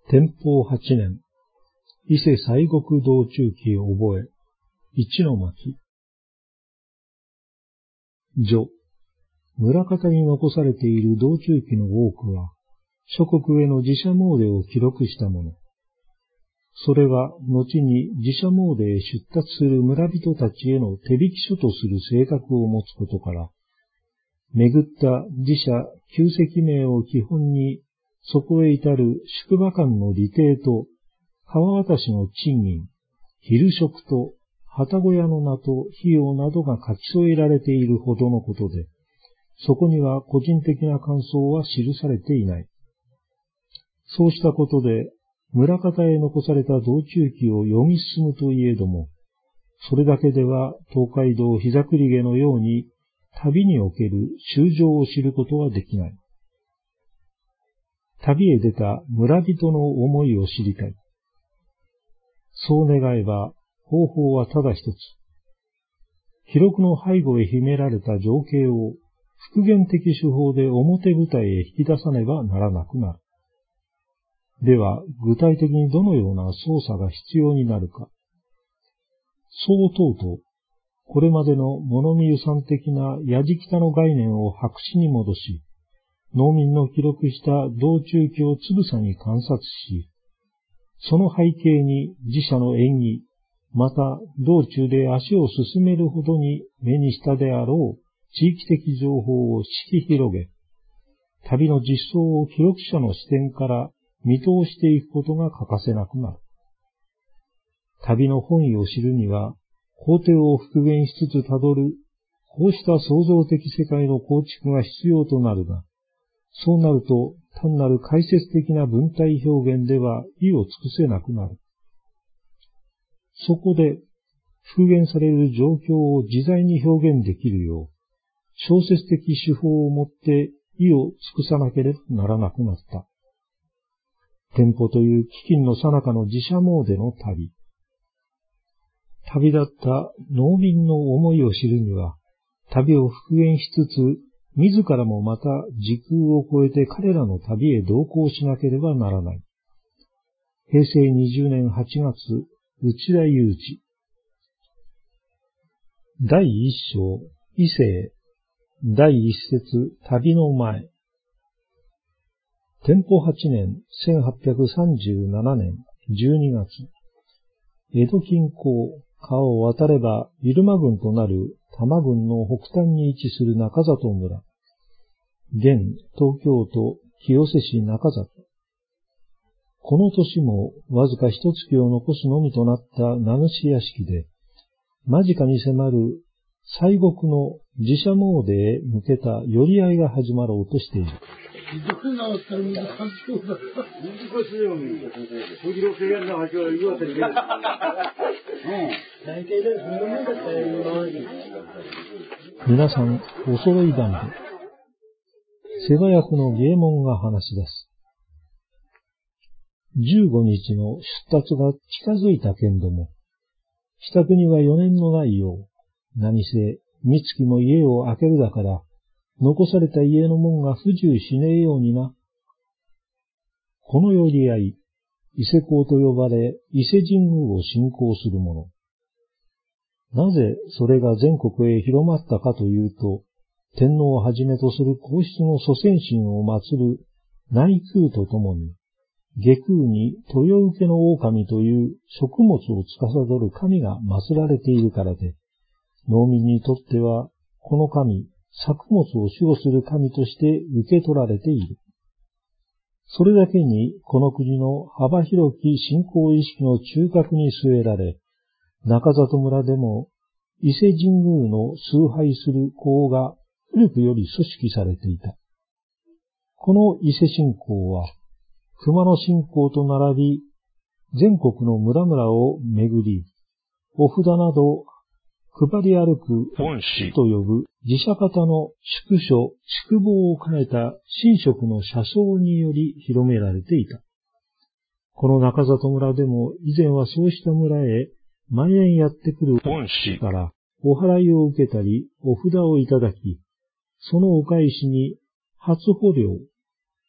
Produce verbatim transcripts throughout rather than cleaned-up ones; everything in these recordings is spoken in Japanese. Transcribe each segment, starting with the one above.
天保八年、伊勢西国道中記を覚え、一の巻。序、村方に残されている道中記の多くは、諸国への自社詣を記録したもの。それは、後に自社詣へ出立する村人たちへの手引き書とする性格を持つことから、巡った自社旧跡名を基本に、そこへ至る宿場間の利定と、川渡しの賃金、昼食と、旗小屋の名と費用などが書き添えられているほどのことで、そこには個人的な感想は記されていない。そうしたことで、村方へ残された道中記を読み進むといえども、それだけでは東海道膝栗毛のように旅における修正を知ることはできない。旅へ出た村人の思いを知りたい。そう願えば方法はただ一つ。記録の背後へ秘められた情景を復元的手法で表舞台へ引き出さねばならなくなる。では、具体的にどのような操作が必要になるか。そう問うと、これまでの物見遊山的なやじきたの概念を白紙に戻し、農民の記録した道中記をつぶさに観察し、その背景に自社の縁起、また道中で足を進めるほどに目にしたであろう地域的情報を敷き広げ、旅の実相を記録者の視点から見通していくことが欠かせなくなる。旅の本意を知るには、工程を復元しつつたどる、こうした創造的世界の構築が必要となるが、そうなると単なる解説的な文体表現では意を尽くせなくなる。そこで、復元される状況を自在に表現できるよう、小説的手法をもって意を尽くさなければならなくなった。天保という飢饉の最中の自社詣の旅。旅立った農民の思いを知るには、旅を復元しつつ、自らもまた時空を超えて彼らの旅へ同行しなければならない。へいせいにじゅうねんはちがつ、内田祐二。だいいっ章、伊勢。だいいっ節、旅の前。天保はちねん、せんはっぴゃくさんじゅうななねんじゅうにがつ。江戸近郊、川を渡れば入間郡となる多摩郡の北端に位置する中里村。現東京都清瀬市中里。この年もわずか一月を残すのみとなった名主屋敷で、間近に迫る西国の自社詣へ向けた寄り合いが始まろうとしている。 どんなおったら難しそうだ。難しいよ、みんな。小次郎系やんなはちは言わせるけど。うん。大体だ、そのもんだったら言わない。 皆さん、お揃い団で。世話役の芸門が話し出す。じゅうごにちの出立が近づいたけんども、支度には余念のないよう、何せ、三月も家を開けるだから、残された家の門が不自由しねえようにな。この寄り合い、伊勢講と呼ばれ、伊勢神宮を信仰するもの。なぜそれが全国へ広まったかというと、天皇をはじめとする皇室の祖先神を祀る内宮とともに、下宮に豊受の狼という食物を司る神が祀られているからで、農民にとっては、この神、作物を守護する神として受け取られている。それだけに、この国の幅広き信仰意識の中核に据えられ、中里村でも伊勢神宮の崇拝する講が古くより組織されていた。この伊勢信仰は、熊野信仰と並び、全国の村々を巡り、お札など配り歩く本師と呼ぶ自社方の宿所、宿坊を兼ねた神職の車窓により広められていた。この中里村でも以前はそうした村へ毎年やってくる本師からお払いを受けたりお札をいただき、そのお返しに初穂料、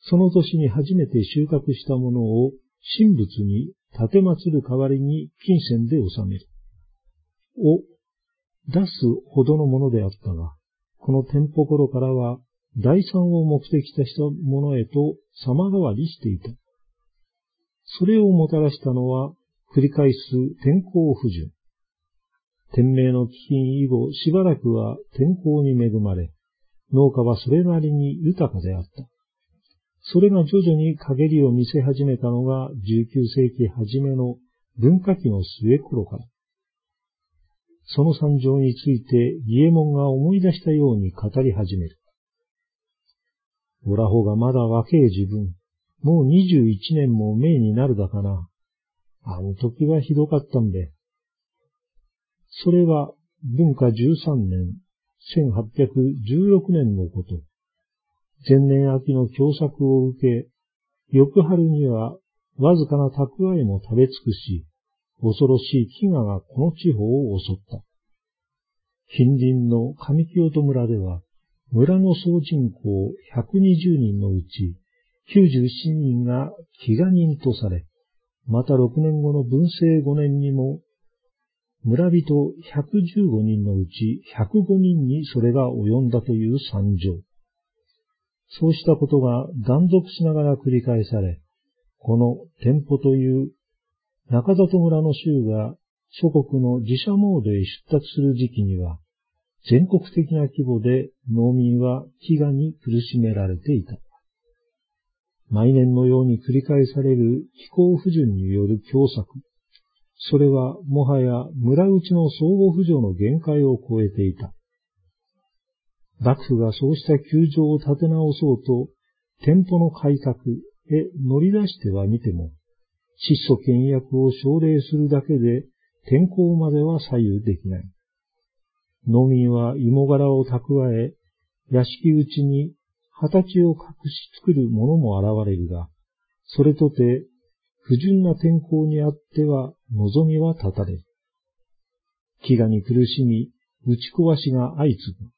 その年に初めて収穫したものを神仏に立て祀る代わりに金銭で納める。を出すほどのものであったが、この天保頃からは第三を目的としたものへと様変わりしていた。それをもたらしたのは繰り返す天候不順。天明の飢饉以後しばらくは天候に恵まれ、農家はそれなりに豊かであった。それが徐々に陰りを見せ始めたのがじゅうきゅうせいき初めの文化期の末頃から。その惨状について伊右衛門が思い出したように語り始める。おらほがまだ若え自分、もうにじゅういちねんも命になるだかな。あの時はひどかったんで。それは文化じゅうさんねん、せんはっぴゃくじゅうろくねんのこと。前年秋の凶作を受け、翌春にはわずかな蓄えも食べ尽くし、恐ろしい飢餓がこの地方を襲った。近隣の上清戸村では、村の総人口ひゃくにじゅうにんのうちきゅうじゅうななにんが飢餓人とされ、またろくねんごの文政ごねんにも、村人ひゃくじゅうごにんのうちひゃくごにんにそれが及んだという惨状。そうしたことが断続しながら繰り返され、この天保という中里村の州が諸国の自社モードへ出立する時期には、全国的な規模で農民は飢餓に苦しめられていた。毎年のように繰り返される気候不順による凶作。それはもはや村内の相互扶助の限界を超えていた。幕府がそうした窮状を立て直そうと、店舗の改革へ乗り出してはみても、質素倹約を奨励するだけで天候までは左右できない。農民は芋殻を蓄え、屋敷内に畑を隠し作る者も現れるが、それとて不順な天候にあっては望みは絶たれる。飢餓に苦しみ、打ち壊しが相次ぐ。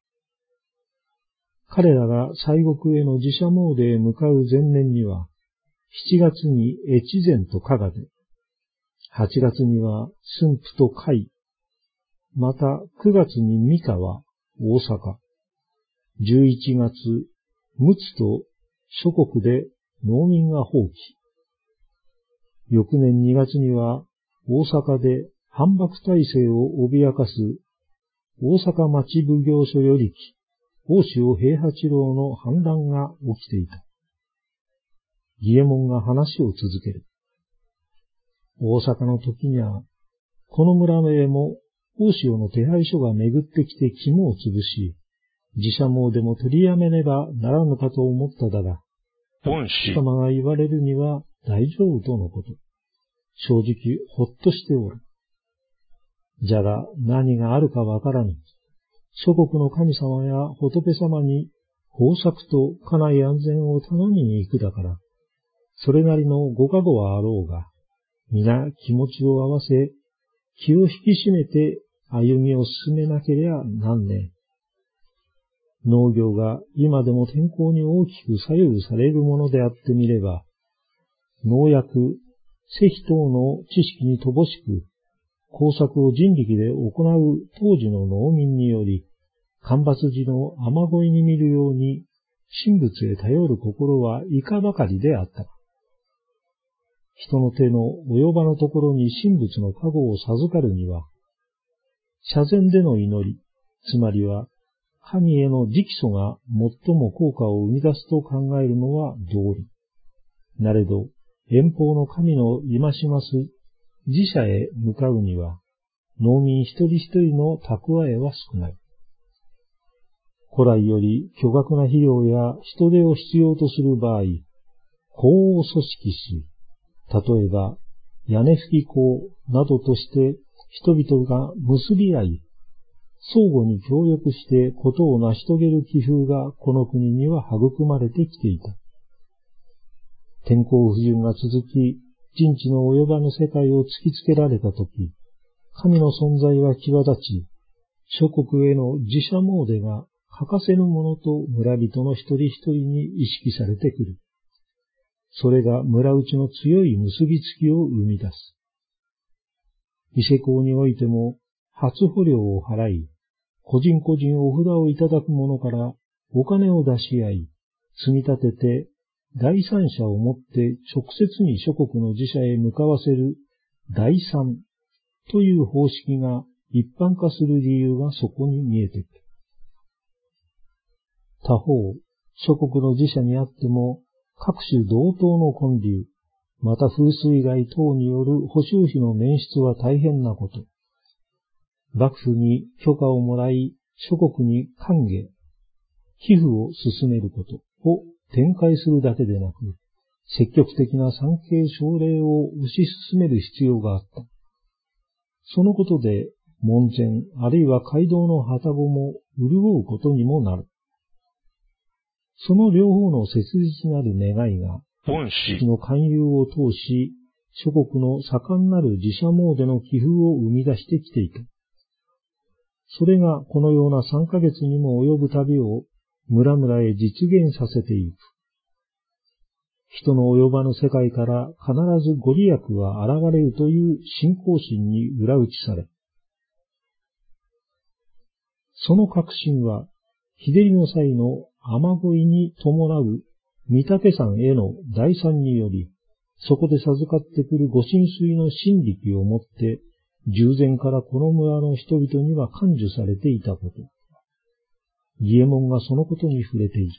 彼らが西国への自社詣でへ向かう前年には、しちがつに越前と加賀で、はちがつには駿府と甲斐、またくがつに三河、大阪、じゅういちがつ、陸奥と諸国で農民が蜂起。翌年にがつには大阪で反幕体制を脅かす大阪町奉行所よりき、大塩平八郎の反乱が起きていた。伊右衛門が話を続ける。大阪の時には、この村へも大塩の手配書が巡ってきて肝を潰し、自社詣でも取りやめねばならぬかと思っただが、貴様が言われるには大丈夫とのこと。正直ほっとしておる。じゃが何があるかわからぬ。諸国の神様や仏様に豊作と家内安全を頼みに行くだから、それなりのご加護はあろうが、皆気持ちを合わせ、気を引き締めて歩みを進めなければなんねえ。農業が今でも天候に大きく左右されるものであってみれば、農薬、施肥等の知識に乏しく、工作を人力で行う当時の農民により、干ばつ時の雨乞いに見るように、神仏へ頼る心はいかばかりであった。人の手の及ばぬところに神仏の加護を授かるには、社前での祈り、つまりは神への直訴が最も効果を生み出すと考えるのは道理。なれど、遠方の神の戒します自社へ向かうには、農民一人一人の蓄えは少ない。古来より巨額な費用や人手を必要とする場合、工を組織し、例えば屋根葺き工などとして人々が結び合い、相互に協力してことを成し遂げる気風がこの国には育まれてきていた。天候不順が続き、人知の及ばぬ世界を突きつけられたとき、神の存在は際立ち、諸国への自社詣が欠かせぬものと村人の一人一人に意識されてくる。それが村内の強い結びつきを生み出す。伊勢港においても、初捕料を払い、個人個人お札をいただく者からお金を出し合い、積み立てて、第三者をもって直接に諸国の寺社へ向かわせる第三という方式が一般化する理由がそこに見えてくる。他方、諸国の寺社にあっても、各種同等の建立、また風水害等による補修費の捻出は大変なこと。幕府に許可をもらい、諸国に歓迎、寄付を進めることを展開するだけでなく、積極的な参詣奨励を推し進める必要があった。そのことで、門前あるいは街道の旅籠も潤うことにもなる。その両方の切実なる願いが、 本誌の勧誘を通し、諸国の盛んなる寺社詣の寄付を生み出してきていた。それがこのような三ヶ月にも及ぶ旅を村々へ実現させていく。人の及ばぬ世界から必ずご利益は現れるという信仰心に裏打ちされ、その確信は、日照りの際の雨乞いに伴う御嶽山への代参により、そこで授かってくるご神水の神力をもって、従前からこの村の人々には感受されていたこと。儀右衛門がそのことに触れている。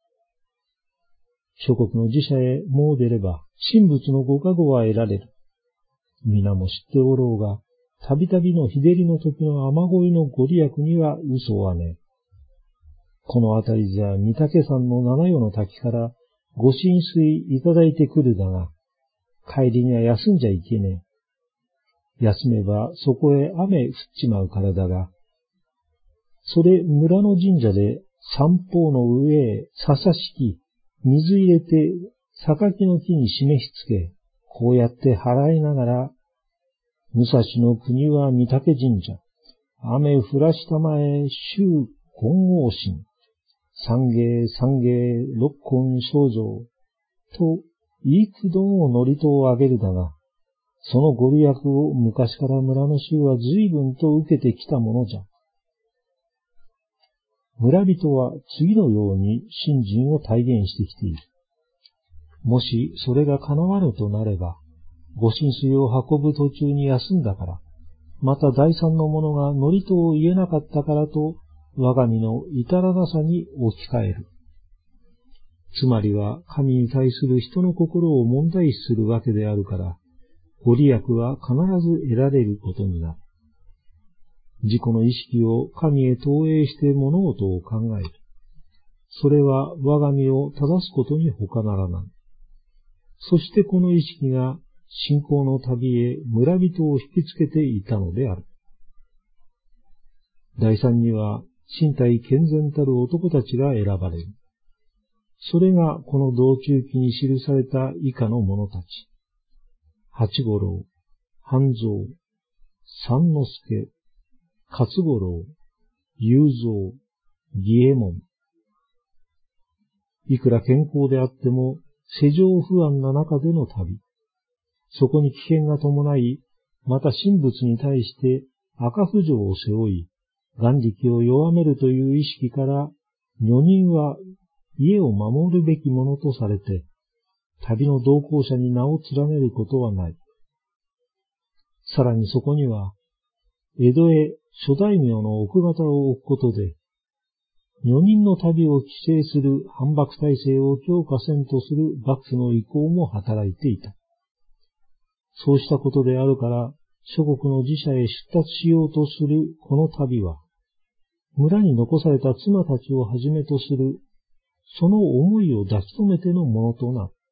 諸国の寺社へ詣でれば、神仏のご加護は得られる。皆も知っておろうが、たびたびの日照りの時の雨乞いのご利益には嘘はねえ。このあたりじゃ御嶽山の七夜の滝からご神水いただいてくるだが、帰りには休んじゃいけねえ。休めばそこへ雨降っちまうからだが、それ村の神社で三方の上へ笹敷き、水入れて榊の木に締めしつけ、こうやって払いながら、武蔵の国は御嶽神社、雨降らしたまえ衆金剛神、三芸三芸六根正蔵、と幾度も祝詞をあげるだが、そのご利益を昔から村の衆は随分と受けてきたものじゃ。村人は次のように信心を体現してきている。もしそれが叶わぬとなれば、ご神水を運ぶ途中に休んだから、また第三の者が祝詞を言えなかったからと、我が身の至らなさに置き換える。つまりは神に対する人の心を問題視するわけであるから、ご利益は必ず得られることになる。自己の意識を神へ投影して物事を考える。それは我が身を正すことに他ならない。そしてこの意識が信仰の旅へ村人を引きつけていたのである。第三には身体健全たる男たちが選ばれる。それがこの道中記に記された以下の者たち。八五郎、半蔵、三之助、勝五郎、雄三、儀右衛門。いくら健康であっても、世情不安な中での旅。そこに危険が伴い、また神仏に対して赤不条を背負い、眼力を弱めるという意識から、女人は家を守るべきものとされて、旅の同行者に名を連ねることはない。さらにそこには、江戸へ諸大名の奥方を置くことで、女人の旅を規制する反幕体制を強化せんとする幕府の意向も働いていた。そうしたことであるから、諸国の寺社へ出立しようとするこの旅は、村に残された妻たちをはじめとする、その思いを抱き留めてのものとなる。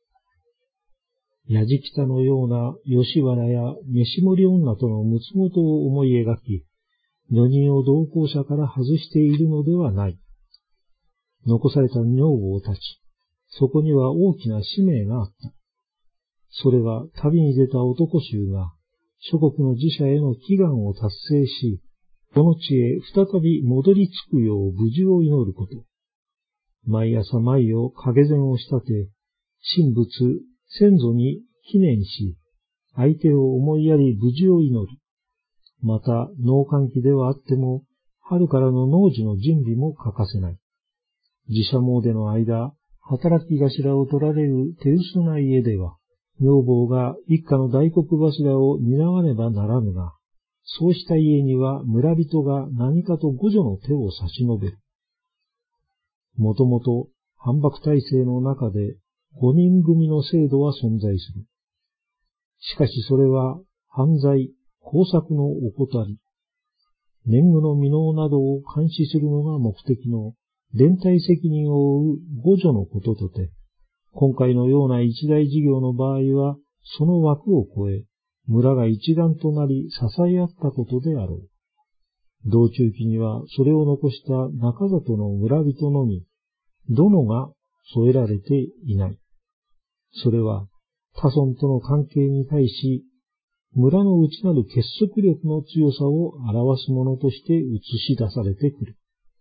矢じきたのような吉原や飯盛り女とのむつごとを思い描き、女人を同行者から外しているのではない。残された女房たち、そこには大きな使命があった。それは旅に出た男衆が諸国の寺社への祈願を達成し、 この地へ再び戻り着くよう無事を祈ること。毎朝毎夜影膳を仕立て、神仏、先祖に記念し、相手を思いやり無事を祈る。また、農閑期ではあっても、春からの農事の準備も欠かせない。自社詣の間、働き頭を取られる手薄な家では、女房が一家の大黒柱を担わねばならぬが、そうした家には村人が何かと互助の手を差し伸べる。もともと反幕体制の中で五人組の制度は存在する。しかしそれは犯罪、工作の怠り、年貢の未納などを監視するのが目的の連帯責任を負う互助のこととて、今回のような一大事業の場合はその枠を超え、村が一丸となり支え合ったことであろう。道中期にはそれを残した中里の村人のみ、どのが添えられていない。それは他村との関係に対し、村の内なる結束力の強さを表すものとして映し出されてくる。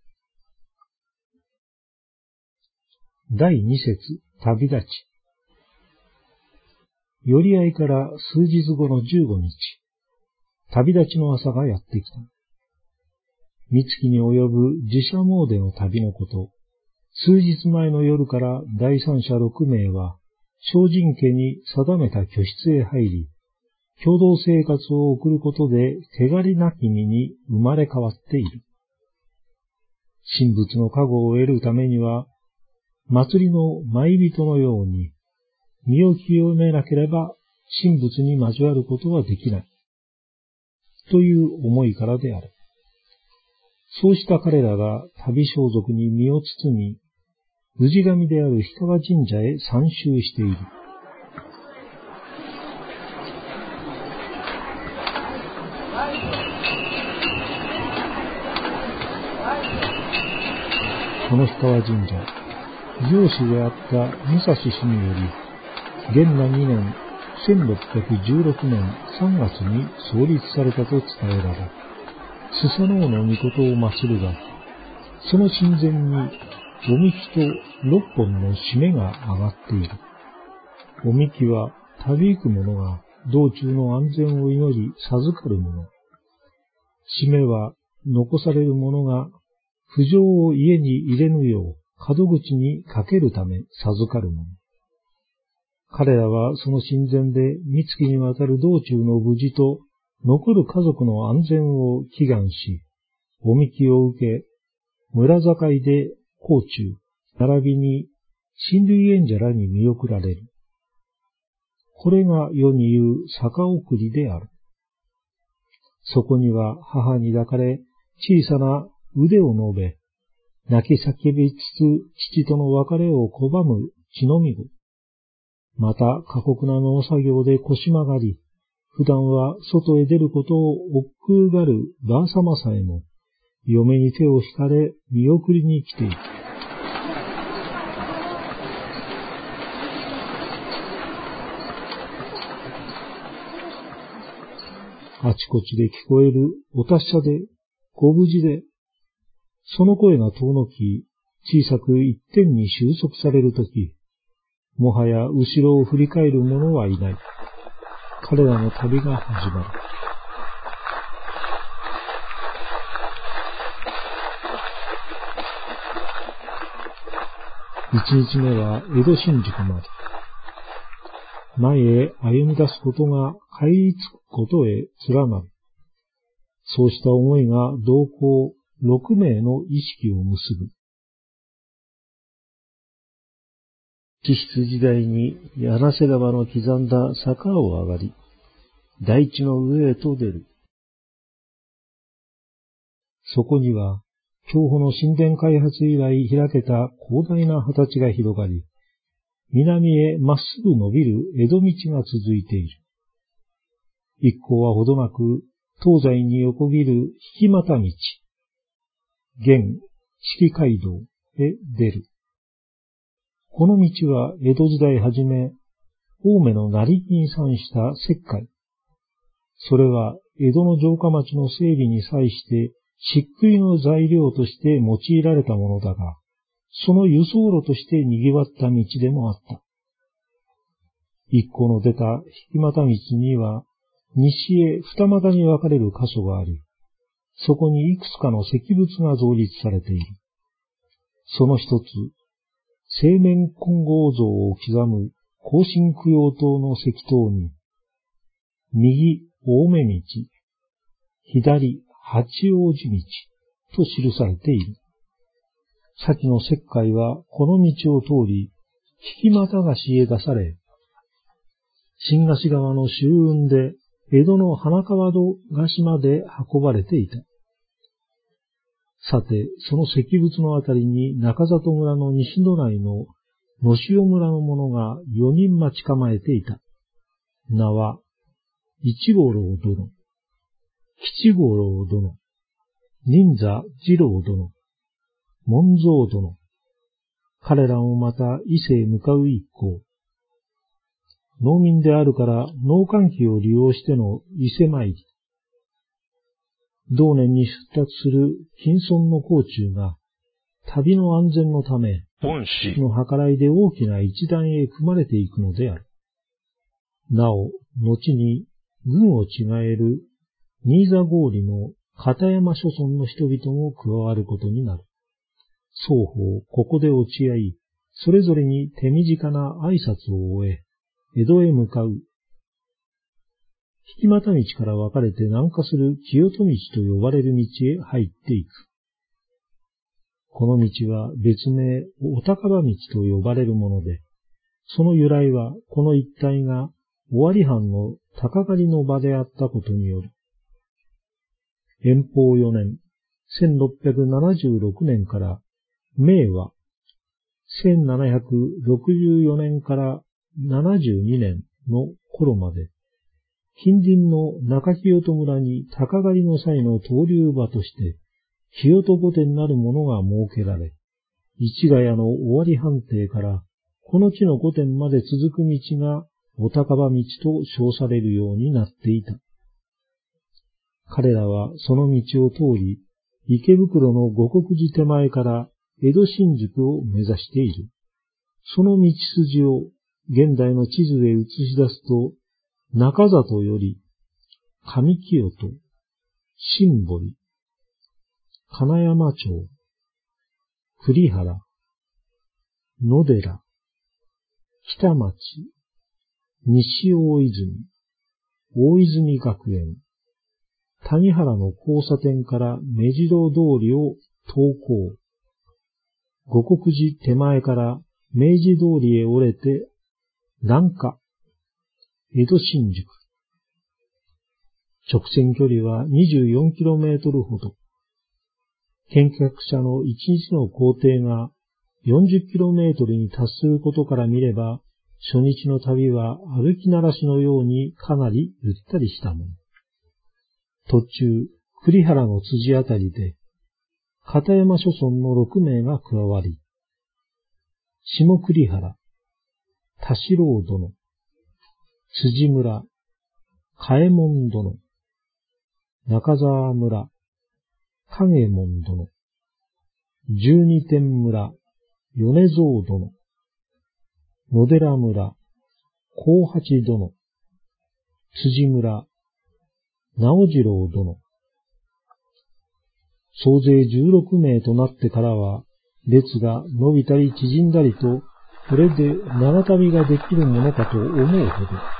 だいに節、旅立ち。寄り合いから数日後のじゅうごにち、旅立ちの朝がやってきた。三月に及ぶ自社詣の旅のこと、数日前の夜から第三者ろくめいは、精進家に定めた居室へ入り、共同生活を送ることで汚りなき身に生まれ変わっている。神仏の加護を得るためには、祭りの舞人のように、身を清めなければ神仏に交わることはできない。という思いからである。そうした彼らが旅装束に身を包み、氏神である氷川神社へ参集している。この氷川神社、上司であった武蔵氏により、元和にねん、せんろっぴゃくじゅうろくねんさんがつに創立されたと伝えられ、スサノオノミコトを祀るが、その神前におみきとろっぽんの締めが上がっている。おみきは旅行く者が道中の安全を祈り授かるもの。締めは残される者が不浄を家に入れぬよう門口にかけるため授かるもの。彼らはその神前で三月にわたる道中の無事と残る家族の安全を祈願し、おみきを受け、村境で甲冑、並びに親類縁者らに見送られる。これが世に言う坂送りである。そこには母に抱かれ、小さな腕を伸べ、泣き叫びつつ父との別れを拒む血のみ子。また過酷な農作業で腰曲がり、普段は外へ出ることを億劫がるばあさまさえも、嫁に手を引かれ見送りに来ている。あちこちで聞こえるお達者で、ご無事で、その声が遠のき、小さく一点に収束されるとき、もはや後ろを振り返る者はいない。彼らの旅が始まる。一日目は江戸新宿まで。前へ歩み出すことが帰り着くことへ連なる。そうした思いが同行六名の意識を結ぶ。地質時代に柳瀬川の刻んだ坂を上がり、大地の上へと出る。そこには、享保の神殿開発以来開けた広大な畑地が広がり、南へまっすぐ伸びる江戸道が続いている。一行はほどなく、東西に横切る引俣道、現四季街道へ出る。この道は江戸時代はじめ、青梅の成木に産した石灰。それは江戸の城下町の整備に際して漆喰の材料として用いられたものだが、その輸送路として賑わった道でもあった。一行の出た引俣道には、西へ二股に分かれる箇所があり、そこにいくつかの石仏が造立されている。その一つ、青面金剛像を刻む庚申供養塔の石塔に、右青目道、左八王子道と記されている。先の石灰はこの道を通り、引俣河岸へ出され、新河岸川の舟運で江戸の花川戸河岸まで運ばれていた。さて、その石仏のあたりに中里村の西隣の野潮村の者が四人待ち構えていた。名は、一五郎殿、吉五郎殿、忍座次郎殿、門蔵殿。彼らもまた伊勢へ向かう一行。農民であるから農閑期を利用しての伊勢参り。同年に出立する金村の甲冑が、旅の安全のため、恩師の計らいで大きな一団へ組まれていくのである。なお、後に軍を違える新座郡の片山諸村の人々も加わることになる。双方、ここで落ち合い、それぞれに手短な挨拶を終え、江戸へ向かう。引俣道から分かれて南下する清戸道と呼ばれる道へ入っていく。この道は別名お高場道と呼ばれるもので、その由来はこの一帯が尾張藩の鷹狩りの場であったことによる。延宝よねん、せんろっぴゃくななじゅうろくねんから明和、せんななひゃくろくじゅうよねんからななじゅうにねんの頃まで、近隣の中清戸村に鷹狩りの際の登竜場として、清戸御殿なるものが設けられ、市ヶ谷の尾張藩邸からこの地の御殿まで続く道がお高場道と称されるようになっていた。彼らはその道を通り、池袋の五国寺手前から江戸新宿を目指している。その道筋を現代の地図へ映し出すと、中里より、上清戸、新堀、金山町、栗原、野寺、北町、西大泉、大泉学園、谷原の交差点から目白通りを東行。五国寺手前から明治通りへ折れて、南下。江戸新宿。直線距離は にじゅうよんキロメートル ほど。見学者のいちにちの行程が よんじゅっキロメートル に達することから見れば、初日の旅は歩きならしのようにかなりゆったりしたもの。途中、栗原の辻あたりで、片山諸村のろくめいが加わり、下栗原、田代殿、辻村、嘉右衛門殿、中沢村、影門殿、十二天村、米蔵殿、野寺村、高八殿、辻村、直次郎殿。総勢じゅうろくめいとなってからは、列が伸びたり縮んだりと、これで長旅ができるものかと思うほど。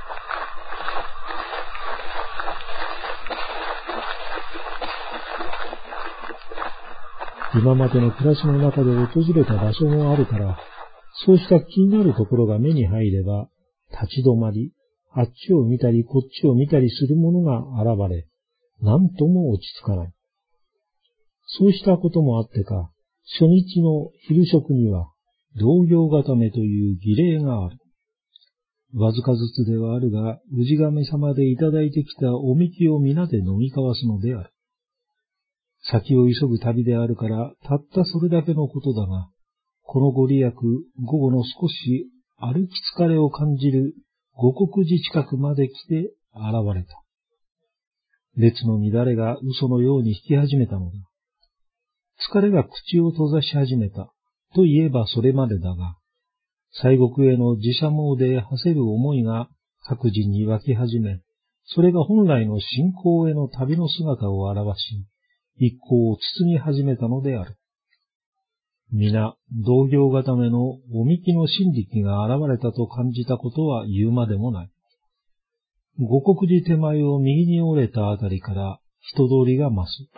今までの暮らしの中で訪れた場所もあるから、そうした気になるところが目に入れば、立ち止まり、あっちを見たりこっちを見たりするものが現れ、なんとも落ち着かない。そうしたこともあってか、初日の昼食には、同業固めという儀礼がある。わずかずつではあるが、氏神様でいただいてきたおみきを皆で飲み交わすのである。先を急ぐ旅であるから、たったそれだけのことだが、このご利益、午後の少し歩き疲れを感じる五国寺近くまで来て現れた。 列の乱れが嘘のように引き始めたのだ。疲れが口を閉ざし始めたと言えばそれまでだが、西国への自社詣で馳せる思いが各人に湧き始め、それが本来の信仰への旅の姿を表し、一行を包み始めたのである。皆、同業固めのおみきの神力が現れたと感じたことは言うまでもない。五国寺手前を右に折れたあたりから人通りが増す。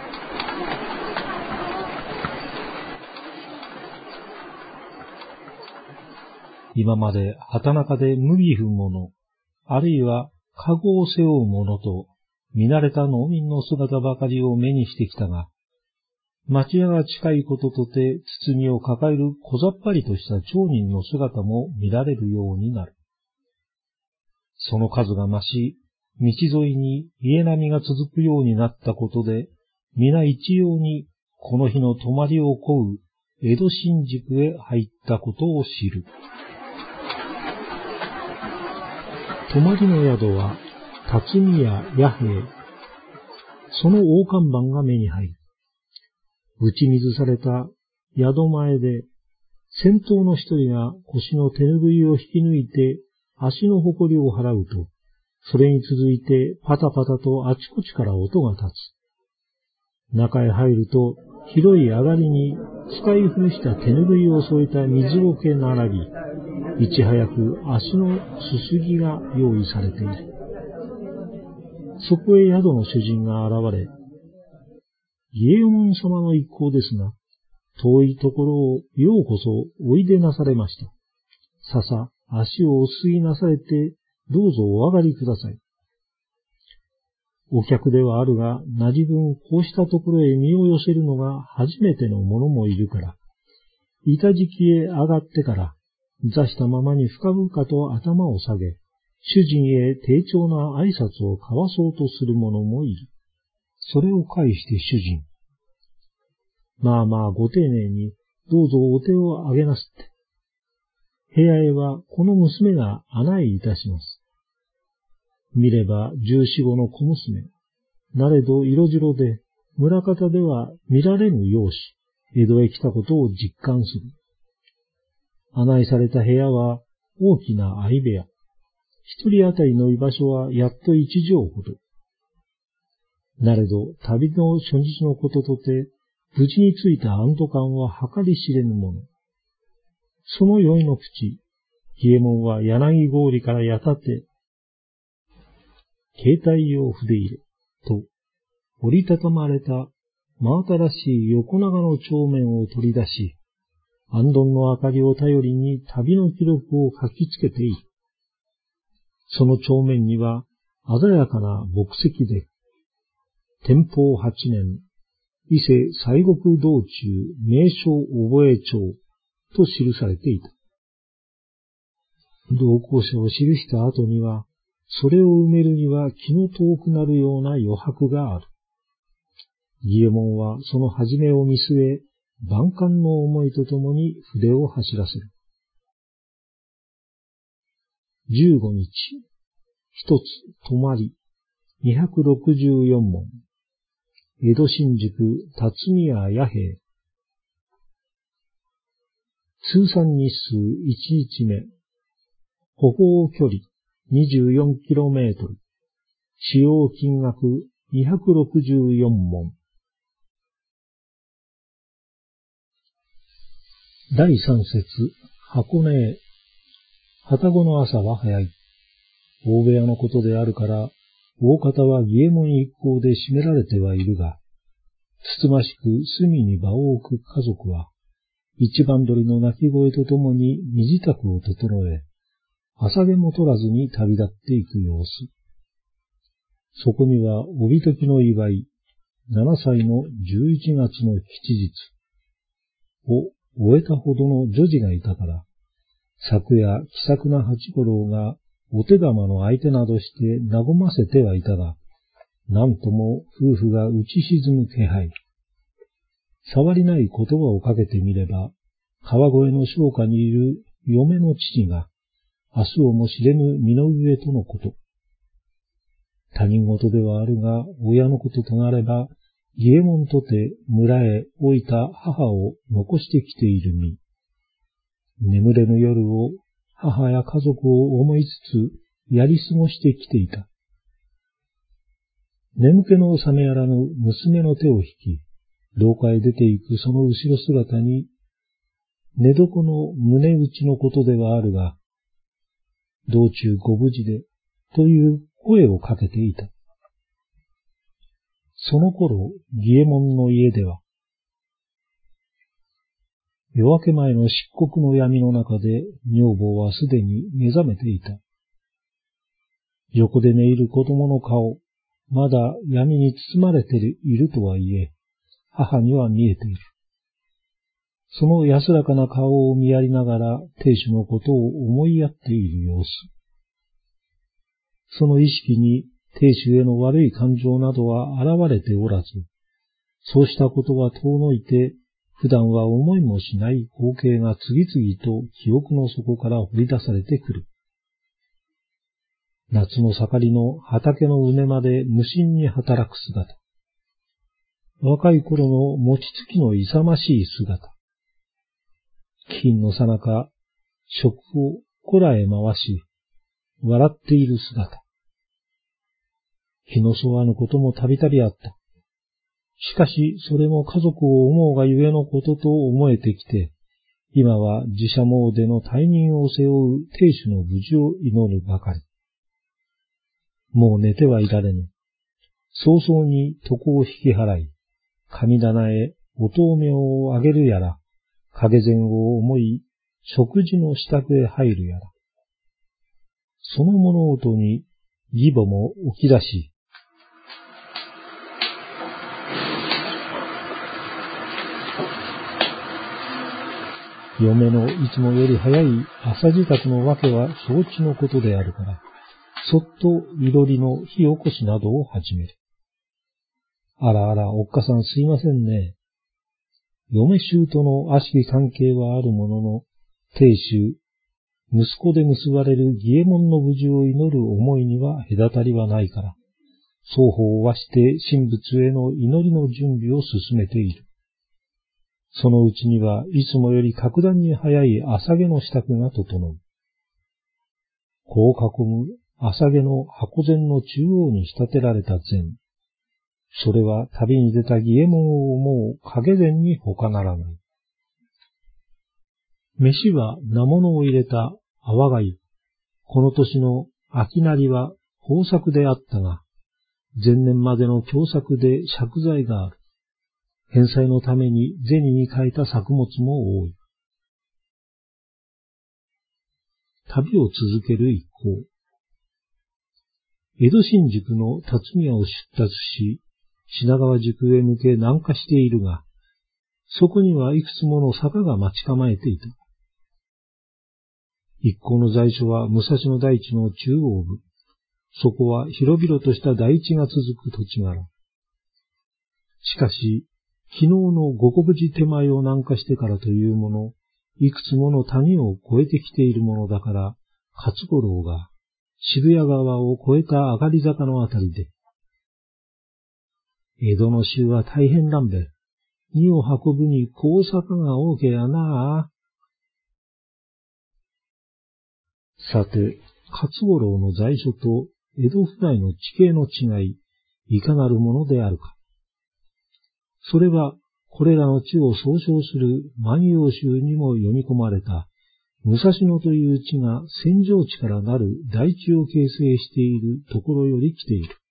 今まで畑中で麦踏む者、あるいは籠を背負う者と、見慣れた農民の姿ばかりを目にしてきたが、町屋が近いこととて包みを抱える小ざっぱりとした町人の姿も見られるようになる。その数が増し、道沿いに家並みが続くようになったことで、皆一様にこの日の泊まりを請う江戸新宿へ入ったことを知る。泊まりの宿は、辰宮弥平。その大看板が目に入る。打ち水された宿前で、先頭の一人が腰の手ぬぐいを引き抜いて足のほこりを払うと、それに続いてパタパタとあちこちから音が立つ。中へ入ると、広い上がりに使い古した手ぬぐいを添えた水桶並び、いち早く足のすすぎが用意されている。そこへ宿の主人が現れ、家右衛門様の一行ですが、遠いところをようこそおいでなされました。ささ、足をおすぎなされて、どうぞお上がりください。お客ではあるが、なじ分こうしたところへ身を寄せるのが初めての者もいるから、板敷きへ上がってから、座したままに深々と頭を下げ、主人へ丁重な挨拶を交わそうとする者もいる。それを返して主人。まあまあご丁寧に、どうぞお手を挙げなすって。部屋へはこの娘が案内いたします。見れば十四五の小娘。なれど色白で、村方では見られぬ容姿、江戸へ来たことを実感する。案内された部屋は大きな相部屋。一人あたりの居場所はやっと一畳ほど。なれど旅の初日のこととて、無事についた安堵感は計り知れぬもの。その宵の口、儀右衛門は柳氷からやたて、携帯用筆入れ、と、折りたたまれた真新しい横長の帳面を取り出し、行灯の明かりを頼りに旅の記録を書きつけている。その帳面には鮮やかな墨跡で、天保八年、伊勢西国道中名称覚帳と記されていた。同行者を記した後には、それを埋めるには気の遠くなるような余白がある。儀右衛門はその始めを見据え、万感の思いとともに筆を走らせる。十五日、一つ泊まり、二百六十四文。江戸新宿辰宮弥平。通算日数一日目。歩行距離にじゅうよんキロメートル。使用金額にひゃくろくじゅうよん文。だいさん節、箱根へ。旅籠の朝は早い。大部屋のことであるから、大方は儀右衛門一行で占められてはいるが、つつましく隅に場を置く家族は、一番鳥の鳴き声とともに身支度を整え、朝げも取らずに旅立っていく様子。そこには帯時の祝い、ななさいのじゅういちがつの吉日を終えたほどの女児がいたから、昨夜気さくな八五郎がお手玉の相手などして和ませてはいたが、なんとも夫婦が打ち沈む気配。触りない言葉をかけてみれば、川越の商家にいる嫁の父が、明日をも知れぬ身の上とのこと。 他人事ではあるが、親のこととなれば、儀右衛門とて村へ置いた母を残してきている身。眠れぬ夜を母や家族を思いつつやり過ごしてきていた。眠気の覚めやらぬ娘の手を引き、廊下へ出て行くその後ろ姿に、寝床の胸打ちのことではあるが、道中ご無事で、という声をかけていた。その頃、儀右衛門の家では、夜明け前の漆黒の闇の中で女房はすでに目覚めていた。横で寝入る子供の顔、まだ闇に包まれているとはいえ、母には見えている。その安らかな顔を見やりながら亭主のことを思いやっている様子。その意識に亭主への悪い感情などは現れておらず、そうしたことは遠のいて、普段は思いもしない光景が次々と記憶の底から掘り出されてくる。夏の盛りの畑の畝まで無心に働く姿。若い頃の餅つきの勇ましい姿。飢饉の最中、食を子らへ回し、笑っている姿。気の沿わぬこともたびたびあった。しかし、それも家族を思うがゆえのことと思えてきて、今は自社詣の大任を背負う亭主の無事を祈るばかり。もう寝てはいられぬ。早々に床を引き払い、神棚へお灯明をあげるやら、影前を思い、食事の支度へ入るやら。その物音に義母も起き出し、嫁のいつもより早い朝支度のわけは承知のことであるから、そっといろりの火起こしなどを始める。あらあら、おっかさんすいませんね。嫁姑の悪しき関係はあるものの、亭主、息子で結ばれる儀右衛門の無事を祈る思いには隔たりはないから、双方を和して神仏への祈りの準備を進めている。そのうちにはいつもより格段に早い朝げの支度が整う。こう囲む朝げの箱膳の中央に仕立てられた膳。それは旅に出た儀右衛門を思う影膳に他ならない。飯は名物を入れた泡がゆ。この年の秋なりは豊作であったが、前年までの凶作で借財がある。返済のために銭に変えた作物も多い。旅を続ける一行。江戸新宿の辰宮を出立し、品川宿へ向け南下しているが、そこにはいくつもの坂が待ち構えていた。一行の在所は武蔵野台地の中央部。そこは広々とした台地が続く土地柄。しかし、昨日の五国寺手前を南下してからというもの、いくつもの谷を越えてきているものだから、勝五郎が渋谷川を越えた上がり坂のあたりで、江戸の衆は大変乱べ。荷を運ぶに高坂が多けやなあ。さて、勝五郎の在所と江戸府内の地形の違い、いかなるものであるか。それは、これらの地を総称する万葉集にも読み込まれた、武蔵野という地が扇状地からなる大地を形成しているところより来ている。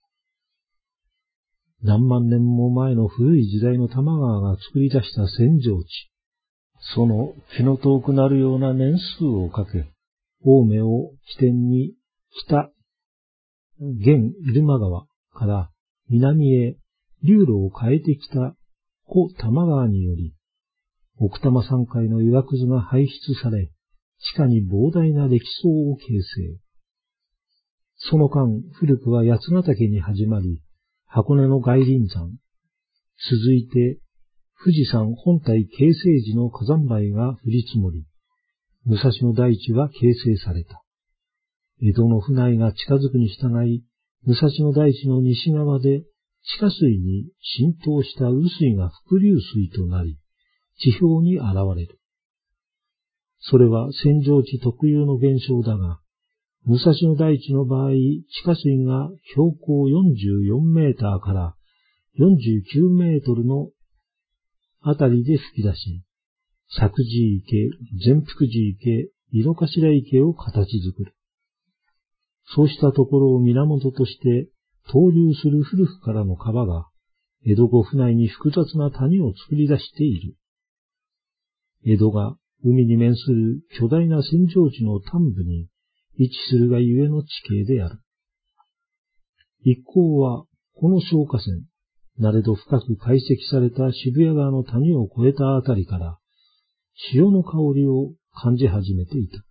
何万年も前の古い時代の玉川が作り出した扇状地。その気の遠くなるような年数をかけ、青梅を起点に北、現入間川から南へ流路を変えてきた古玉川により、奥多摩山塊の岩くずが排出され、地下に膨大な礫層を形成。その間、古くは八ヶ岳に始まり、箱根の外輪山、続いて富士山本体形成時の火山灰が降り積もり、武蔵野大地は形成された。江戸の府内が近づくに従い、 武蔵野台地の西側で地下水に浸透した雨水が伏流水となり、地表に現れる。それは扇状地特有の現象だが、武蔵野台地の場合、地下水が標高よんじゅうよんメーターからよんじゅうきゅうメートルのあたりで噴き出し、石神井池、善福寺池、井の頭池を形作る。そうしたところを源として東流する古くからの川が、江戸湖府内に複雑な谷を作り出している。江戸が海に面する巨大な扇状地の端部に位置するがゆえの地形である。一行は、この消火栓、なれど深く解析された渋谷川の谷を越えたあたりから、潮の香りを感じ始めていた。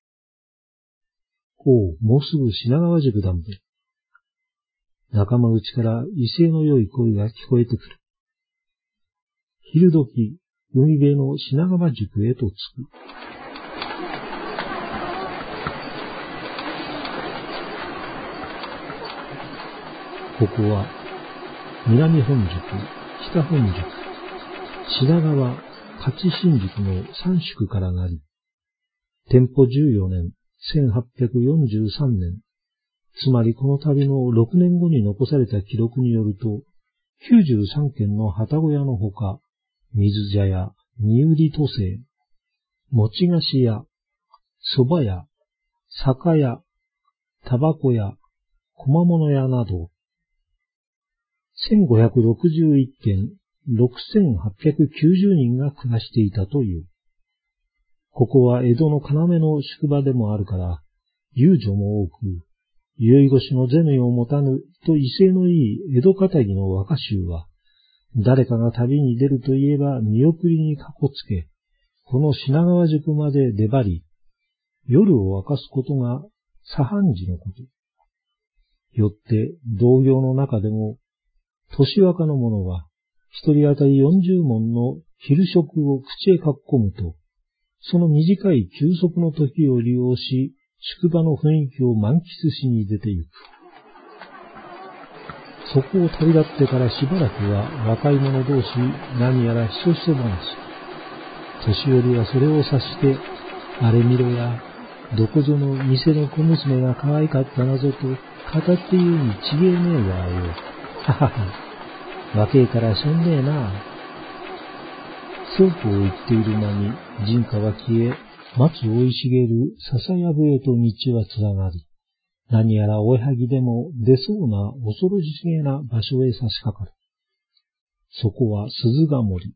おう、もうすぐ品川宿だんべ。仲間内から威勢の良い声が聞こえてくる。昼時、海辺の品川宿へと着く。ここは、南本宿、北本宿、品川、勝新宿の三宿からなり、天保じゅうよねん、せんはっぴゃくよんじゅうさんねん、つまりこの旅のろくねんごに残された記録によると、きゅうじゅうさんけんの旗小屋のほか、水茶屋、荷売渡世、餅菓子屋、蕎麦屋、酒屋、タバコ屋、小物屋など、せんごひゃくろくじゅういっけん、ろくせんはっぴゃくきゅうじゅうにんが暮らしていたという。ここは江戸の要の宿場でもあるから、遊女も多く、結い越しの銭を持たぬと威勢のいい江戸かたぎの若衆は、誰かが旅に出るといえば見送りにかこつけ、この品川宿まで出張り、夜を明かすことが左半時のこと。よって同業の中でも、年若の者は、一人当たりよんじゅうもんの昼食を口へかっこむと、その短い休息の時を利用し、宿場の雰囲気を満喫しに出て行く。そこを旅立ってからしばらくは若い者同士何やらひそひそ話。年寄りはそれを察して、あれ見ろや、どこぞの店の小娘が可愛かったなぞと語って言うにちげえねえがよ。ははは、若えからしょんねえな。そうこう言っている間に人家は消え、松生い茂る笹やぶへと道はつながり、何やらおやはぎでも出そうな恐ろしげな場所へ差し掛かる。そこは鈴ヶ森。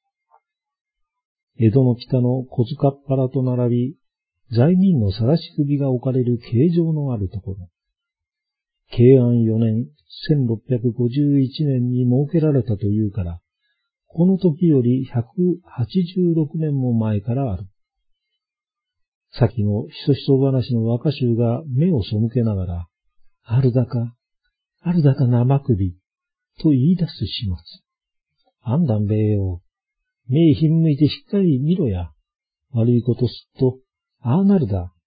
江戸の北の小塚っ腹と並び、罪人の晒し首が置かれる形状のあるところ。慶安よねん、せんろっぴゃくごじゅういちねんに設けられたというから、この時よりひゃくはちじゅうろくねんも前からある。先のひそひそ話の若衆が目を背けながら、あるだか、あるだか生首、と言い出す始末。あんだんべえよ。目ひんむいてしっかり見ろや。悪いことすっと、ああなるだ。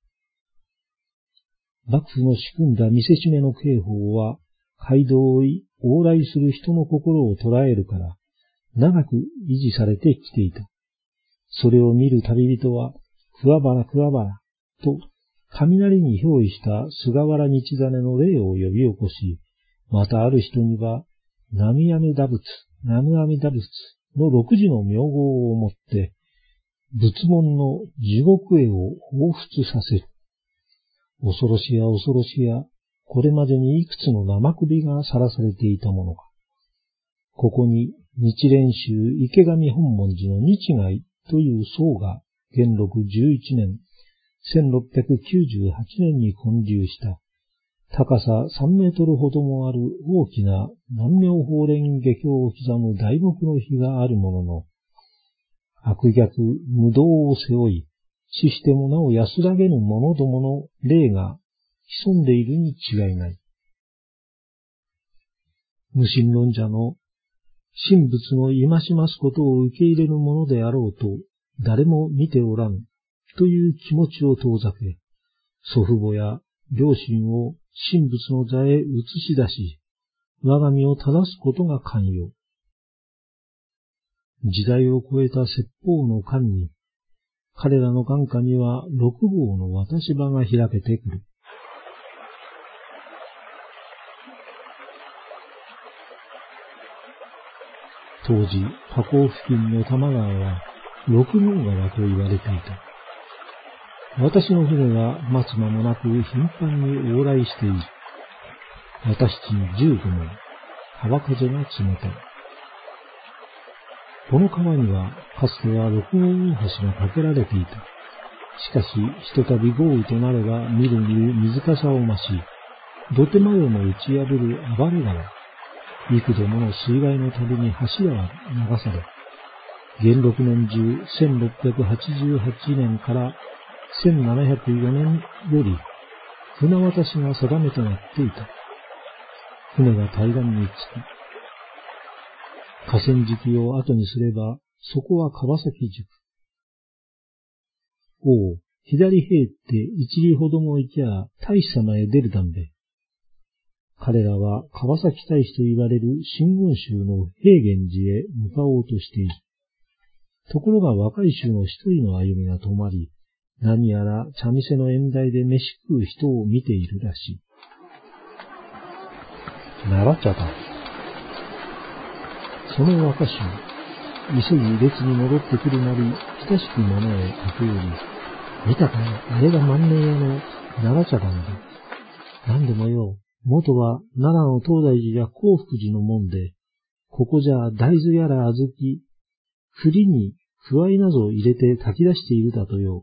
幕府の仕組んだ見せしめの刑法は、街道を往来する人の心を捉えるから、長く維持されてきていた。それを見る旅人は、桑原桑原と、雷に憑依した菅原道真の霊を呼び起こし、またある人には、南無阿弥陀仏、南無阿弥陀仏の六字の名号をもって、仏門の地獄絵を彷彿させる。恐ろしや恐ろしや、これまでにいくつの生首がさらされていたものか。ここに日蓮宗池上本門寺の日外という僧が元禄じゅういちねん、せんろっぴゃくきゅうじゅうはちねんに建立した高ささんメートルほどもある大きな南妙法蓮華経を刻む大木の碑があるものの、悪逆無道を背負い、死してもなお安らげぬ者どもの霊が潜んでいるに違いない。無神論者の神仏の戒しますことを受け入れるものであろうと誰も見ておらぬという気持ちを遠ざけ、祖父母や両親を神仏の座へ移し出し、我が身を正すことが肝要。時代を超えた説法の間に、彼らの眼下には六号の渡し場が開けてくる。当時、河口付近の多摩川は六号川と言われていた。私の船が待つ間もなく頻繁に往来している。私地に十五門、川風が冷たい。この川にはかつては六号大橋が架けられていた。しかし、ひとたび豪雨となればみるみる水かさを増し、土手までも打ち破る暴れ川。幾度もの水害のたびに橋は流され、元禄年中せんろっぴゃくはちじゅうはちねんからせんななひゃくよねんより船渡しが定めとなっていた。船が対岸に着く。河川敷を後にすれば、そこは川崎宿。おう、左へって一里ほども行きゃ大師様へ出るだんべ。彼らは川崎大師と言われる真言宗の平源寺へ向かおうとしている。ところが若い衆の一人の歩みが止まり、何やら茶店の縁台で飯食う人を見ているらしい。奈良茶だ。その若衆、急ぎ列に戻ってくるなり、親しき者へ駆け寄り、見たかい、あれが万年屋の奈良茶なんだ。なんでもよ、元は奈良の東大寺や興福寺の門で、ここじゃ大豆やら小豆、栗にくわいなどを入れて炊き出しているだとよ。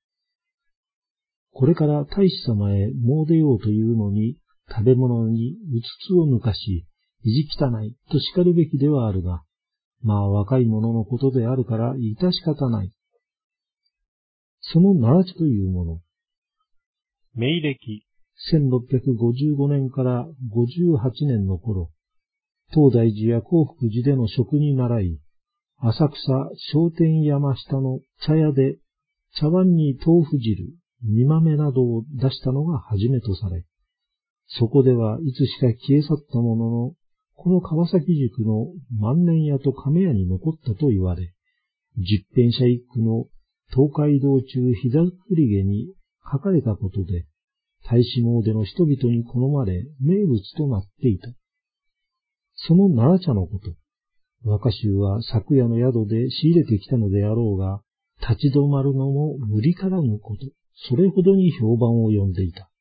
これから大師様へ詣でようというのに、食べ物にうつつを抜かし、意地汚いと叱るべきではあるが、まあ若い者のことであるから致し方ない。その奈良茶というもの、明暦せんろっぴゃくごじゅうごねんからごじゅうはちねんの頃、東大寺や興福寺での職に習い、浅草商店山下の茶屋で茶碗に豆腐汁、煮豆などを出したのが初めとされ、そこではいつしか消え去ったものの、この川崎宿の万年屋と亀屋に残ったと言われ、十返舎一区の東海道中膝栗毛に書かれたことで、大師詣の人々に好まれ名物となっていた。その奈良茶のこと、若衆は昨夜の宿で仕入れてきたのであろうが、立ち止まるのも無理からぬこと、それほどに評判を呼んでいた。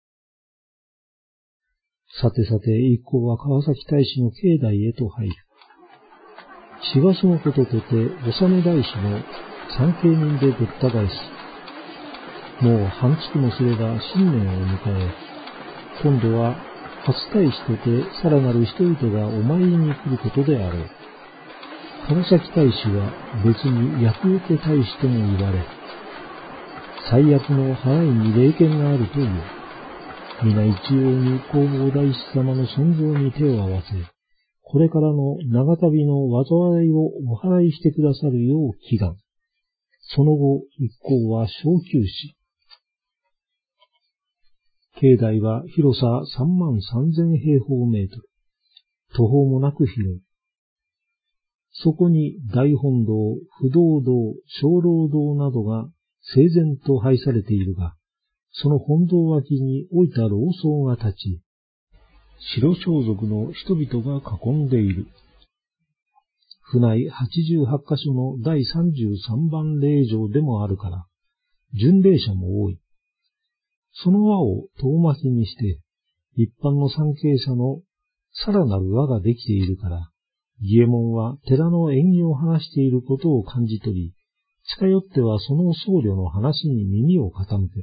さてさて、一行は川崎大師の境内へと入る。しがつのこととて、納め大師の参詣人でぶった返す。もう半月もすれば新年を迎え、今度は初大師とてさらなる人々がお参りに来ることであろう。川崎大師は別に厄除け大師とも言われ、最悪の払いに霊験があるという。皆一様に弘法大師様の尊像に手を合わせ、これからの長旅の災いをお払いしてくださるよう祈願。その後、一行は小休止。境内は広ささんまんさんぜんへいほうメートル。途方もなく広い。そこに大本堂、不動堂、鐘楼堂などが整然と配されているが、その本堂脇に置いた老僧が立ち、白装束の人々が囲んでいる。府内はちじゅうはちか所のだいさんじゅうさんばん霊場でもあるから、巡礼者も多い。その輪を遠巻きにして、一般の参詣者のさらなる輪ができているから、儀右衛門は寺の縁起を話していることを感じ取り、近寄ってはその僧侶の話に耳を傾ける。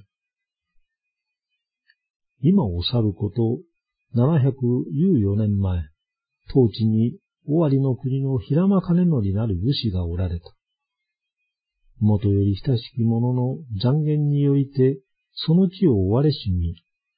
今を去ることななひゃくじゅうよねんまえ、当地に尾張の国の平間兼則なる武士がおられた。もとより親しき者の残言によりて、その地を追われしみ、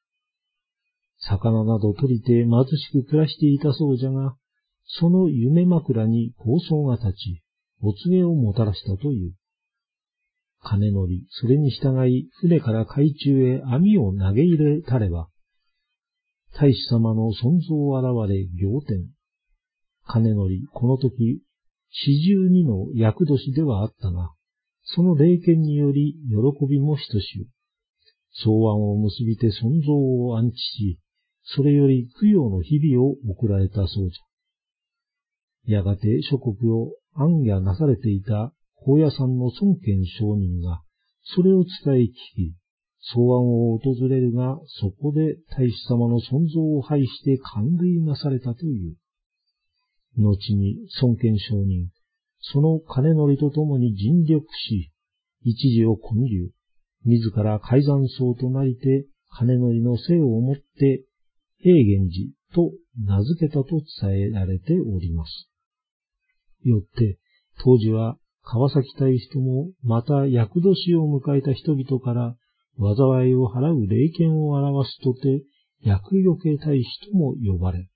魚など取りて貧しく暮らしていたそうじゃが、その夢枕に高僧が立ち、お告げをもたらしたという。金則、それに従い船から海中へ網を投げ入れたれば、 太子様の尊像現れ仰天。金則、この時、四十二の厄年ではあったが、その霊験により喜びもひとしゅ。草案を結びて尊像を安置し、それより供養の日々を送られたそうじゃ。やがて諸国を暗夜なされていた高野山の孫権上人が、それを伝え聞き、草案を訪れるが、そこで太子様の尊像を拝して感涙なされたという。後に孫権上人、その金則と共に尽力し、一時を建立、自ら開山僧となりて、金則の姓をもって、平源寺と名付けたと伝えられております。よって、当時は川崎大師とも、また厄年を迎えた人々から、災いを払う霊験を表すとて、厄除け大師とも呼ばれ、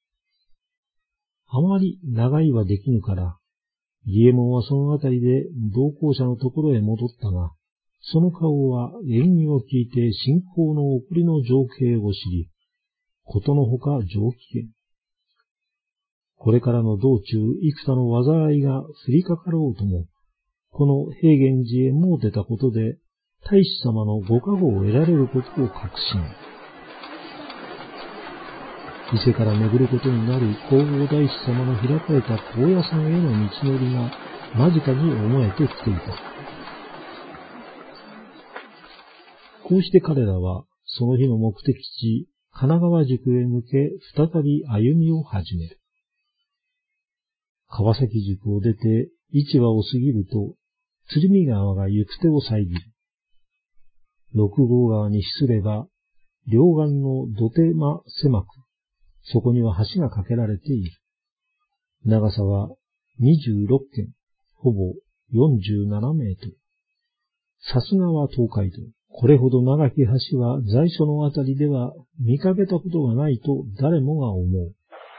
あまり長いはできぬから、義右衛門はそのあたりで同行者のところへ戻ったが、その顔は縁起を聞いて信仰の送りの情景を知り、ことのほか上機嫌。これからの道中、幾多の災いが降りかかろうとも、この平源寺へもう出たことで、太子様のご加護を得られることを確信。伊勢から巡ることになる弘法大師様の開かれた高野山への道のりが間近に思えてきていた。こうして彼らはその日の目的地、神奈川宿へ向け再び歩みを始める。川崎宿を出て市場を過ぎると、鶴見川が行く手を遮る。六郷川に比すれば、両岸の土手間狭く、そこには橋が架けられている。長さはにじゅうろっけん、ほぼよんじゅうななメートル。さすがは東海道。これほど長き橋は在所のあたりでは見かけたことがないと誰もが思う。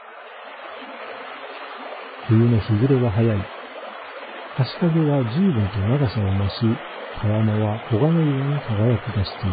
冬の日暮れは早い。橋影は随分と長さを増し、川面は黄金色に輝き出している。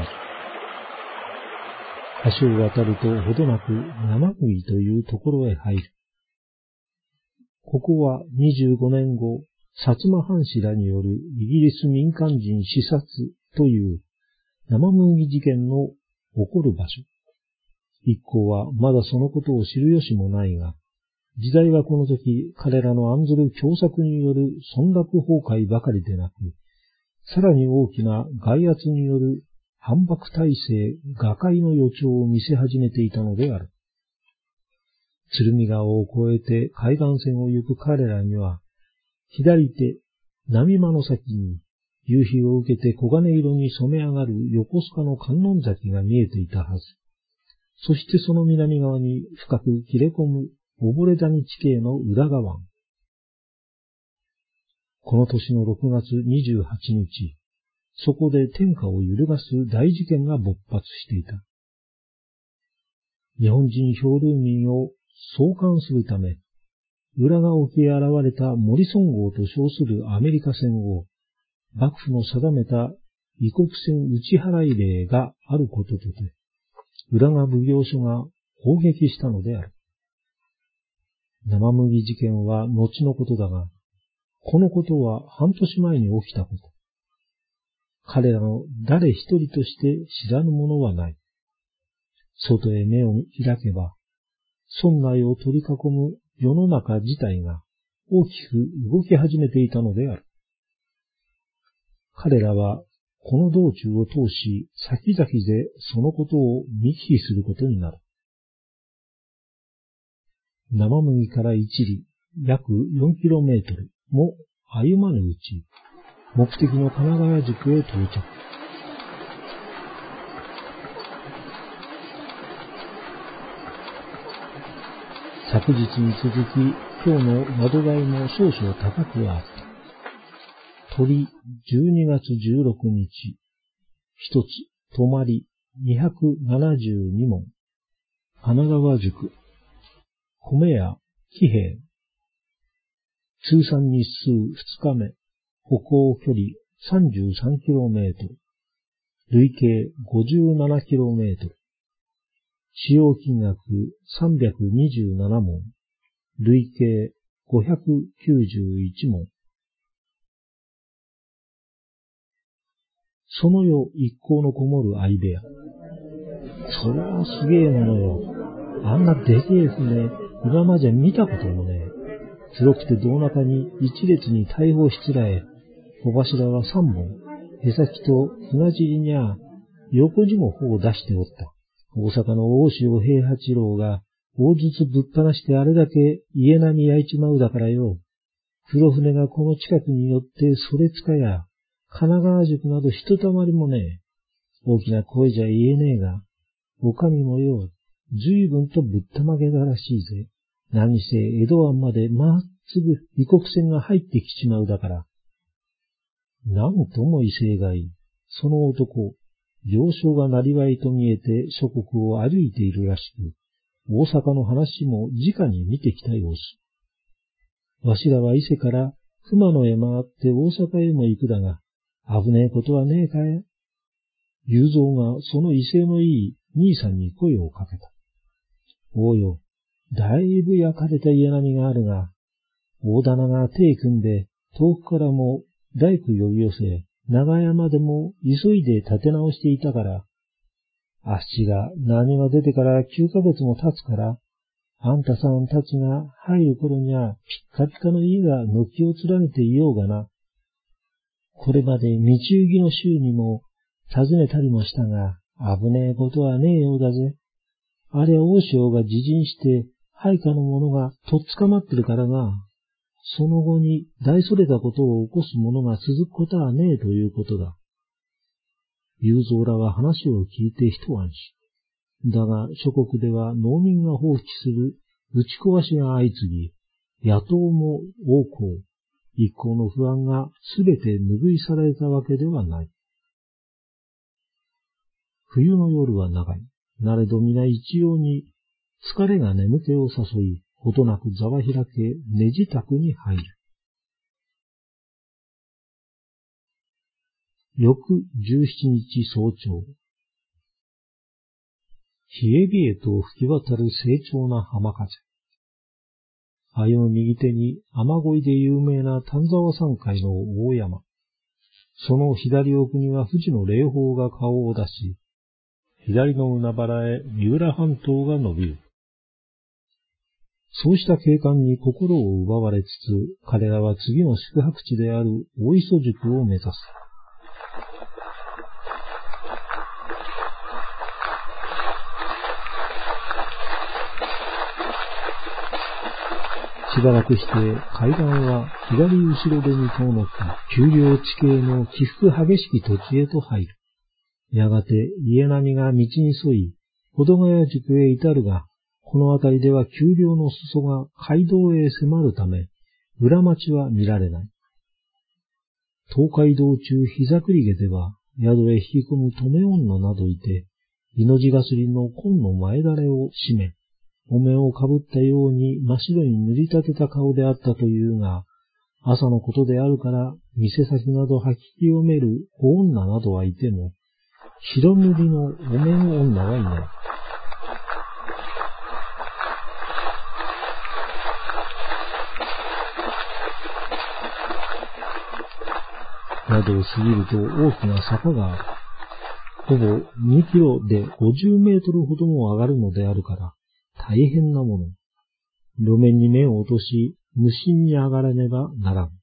橋を渡るとほどなく山国というところへ入る。ここはにじゅうごねんご、薩摩藩士らによるイギリス民間人刺殺という生麦事件の起こる場所。一行はまだそのことを知る由もないが、時代はこの時彼らの案ずる凶作による村落崩壊ばかりでなく、さらに大きな外圧による反幕体制、瓦解の予兆を見せ始めていたのである。鶴見川を越えて海岸線を行く彼らには、左手、波間の先に、夕日を受けて黄金色に染め上がる横須賀の観音崎が見えていたはず。そしてその南側に深く切れ込む溺谷地形の裏側。この年のろくがつにじゅうはちにち、そこで天下を揺るがす大事件が勃発していた。日本人漂流民を送還するため、浦賀沖へ現れたモリソン号と称するアメリカ船を、幕府の定めた異国船打ち払い令があることとて、浦賀奉行所が砲撃したのである。生麦事件は後のことだが、このことは半年前に起きたこと。彼らの誰一人として知らぬものはない。外へ目を開けば、村内を取り囲む世の中自体が大きく動き始めていたのである。彼らはこの道中を通し先々でそのことを見聞きすることになる。生麦から一里約 よんキロメートル も歩まぬうち、目的の神奈川宿へ到着。昨日に続き、今日の宿代も少々高くはあった。鳥じゅうにがつじゅうろくにち、一つ、泊まりにひゃくななじゅうにもん、神奈川宿、米屋、喜兵衛、通算日数ふつかめ、歩行距離 さんじゅうさんキロメートル、累計 ごじゅうななキロメートル、 使用金額さんびゃくにじゅうななもん、累計ごひゃくきゅうじゅういちもん。その夜一行のこもる相部屋。それはすげえものよ。あんなでけえ船、今まで見たこともねえ。黒くて胴中に一列に大砲しつらえ、帆柱は三本、へさきと船尻にゃ横にも帆を出しておった。大阪の大塩平八郎が大筒ぶっ放してあれだけ家並み焼いちまうだからよ。黒船がこの近くによってそれつかや、神奈川宿などひとたまりもねえ。大きな声じゃ言えねえが、お上もよ、随分とぶったまげだらしいぜ。何せ江戸湾までまっすぐ異国船が入ってきちまうだから。なんとも威勢がいい。その男、行商がなりわいと見えて諸国を歩いているらしく、大阪の話も直に見てきた様子。わしらは伊勢から熊野へ回って大阪へも行くだが、危ねえことはねえかい？雄三がその威勢のいい兄さんに声をかけた。おうよ、だいぶ焼かれた家並みがあるが、大棚が手組んで遠くからも大工呼び寄せ、長山でも急いで立て直していたから、あっしが何は出てからきゅうかげつも経つから、あんたさんたちが入る頃にはピッカピカの家が軒を連ねていようがな。これまで道行ぎの衆にも尋ねたりもしたが、危ねえことはねえようだぜ。あれは大塩が自陣して、配下の者がとっ捕まってるからな。その後に大それたことを起こす者が続くことはねえということだ。雄三らは話を聞いて一安心。だが諸国では農民が放棄する打ち壊しが相次ぎ、野党も横行、一行の不安がすべて拭い去られたわけではない。冬の夜は長い。なれど皆一様に疲れが眠気を誘い、ほどなく座は開け、寝支度に入る。翌十七日早朝。冷え冷えと吹き渡る清澄な浜風。歩む右手に雨乞いで有名な丹沢山海の大山。その左奥には富士の霊峰が顔を出し、左の海原へ三浦半島が伸びる。そうした景観に心を奪われつつ、彼らは次の宿泊地である大磯宿を目指す。しばらくして海岸は左後ろ手に遠のく丘陵地形の起伏激しき土地へと入る。やがて家並みが道に沿い、保土ヶ谷宿へ至るが、この辺りでは丘陵の裾が街道へ迫るため、裏町は見られない。東海道中膝栗毛では、宿へ引き込む止め女などいて、命がすりの紺の前だれを締め、お面をかぶったように真っ白に塗り立てた顔であったというが、朝のことであるから、店先など吐き清める小女などはいても、白塗りのお面女はいない。宿を過ぎると大きな坂がある。ほぼにキロでごじゅうメートルほども上がるのであるから、大変なもの。路面に目を落とし、無心に上がらねばならん。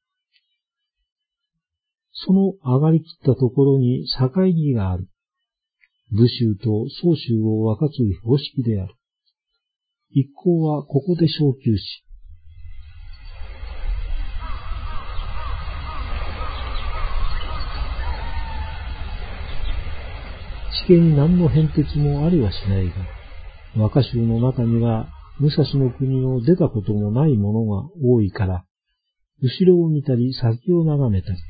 その上がりきったところに境木がある。武州と総州を分かつ標識である。一行はここで小休止。地形に何の変哲もありはしないが、和歌集の中には武蔵の国を出たこともないものが多いから、後ろを見たり先を眺めたり。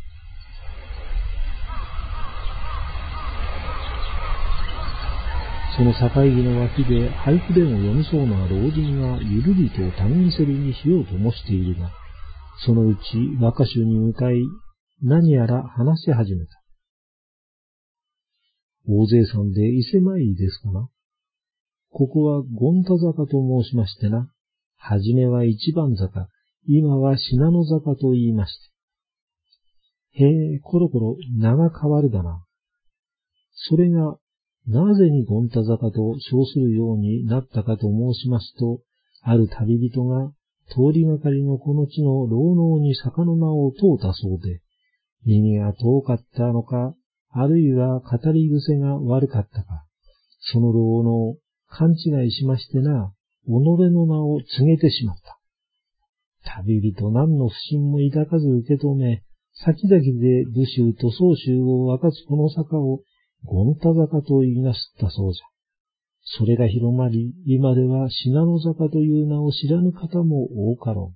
その境木の脇で俳句でも読みそうな老人がゆるりと他人せりに火を灯しているが、そのうち和歌集に向かい何やら話し始めた。大勢さんで伊勢参りですかな。 ここは権太坂と申しましてな。はじめは一番坂、今は信濃坂と言いまして。へえ、コロコロ名が変わるだな。それが、なぜに権太坂と称するようになったかと申しますと、ある旅人が通りがかりのこの地の老農に坂の名を問うたそうで、耳が遠かったのか、あるいは語り癖が悪かったか、その老農、勘違いしましてな、己の名を告げてしまった。旅人何の不審も抱かず受け止め、先々で武州と宗州を分かつこの坂を権太坂と言いなすったそうじゃ。それが広まり、今では信濃坂という名を知らぬ方も多かろう。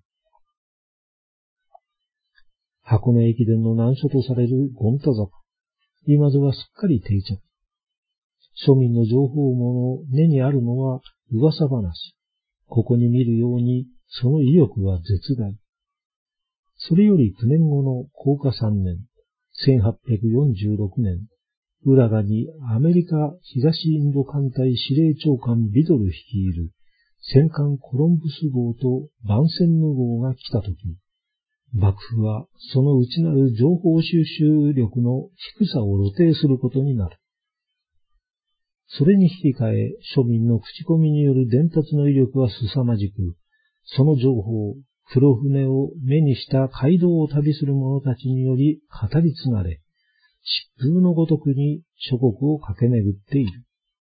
箱根駅伝の難所とされる権太坂。今ではすっかり定着。庶民の情報網の根にあるのは噂話。ここに見るように、その意欲は絶大。それより九年後の弘化三年、せんはっぴゃくよんじゅうろくねん、浦賀にアメリカ東インド艦隊司令長官ビドル率いる戦艦コロンブス号とバンセンヌ号が来たとき、幕府はその内なる情報収集力の低さを露呈することになる。それに引き換え、庶民の口コミによる伝達の威力は凄まじく、その情報、黒船を目にした街道を旅する者たちにより語り継がれ、疾風のごとくに諸国を駆け巡っている。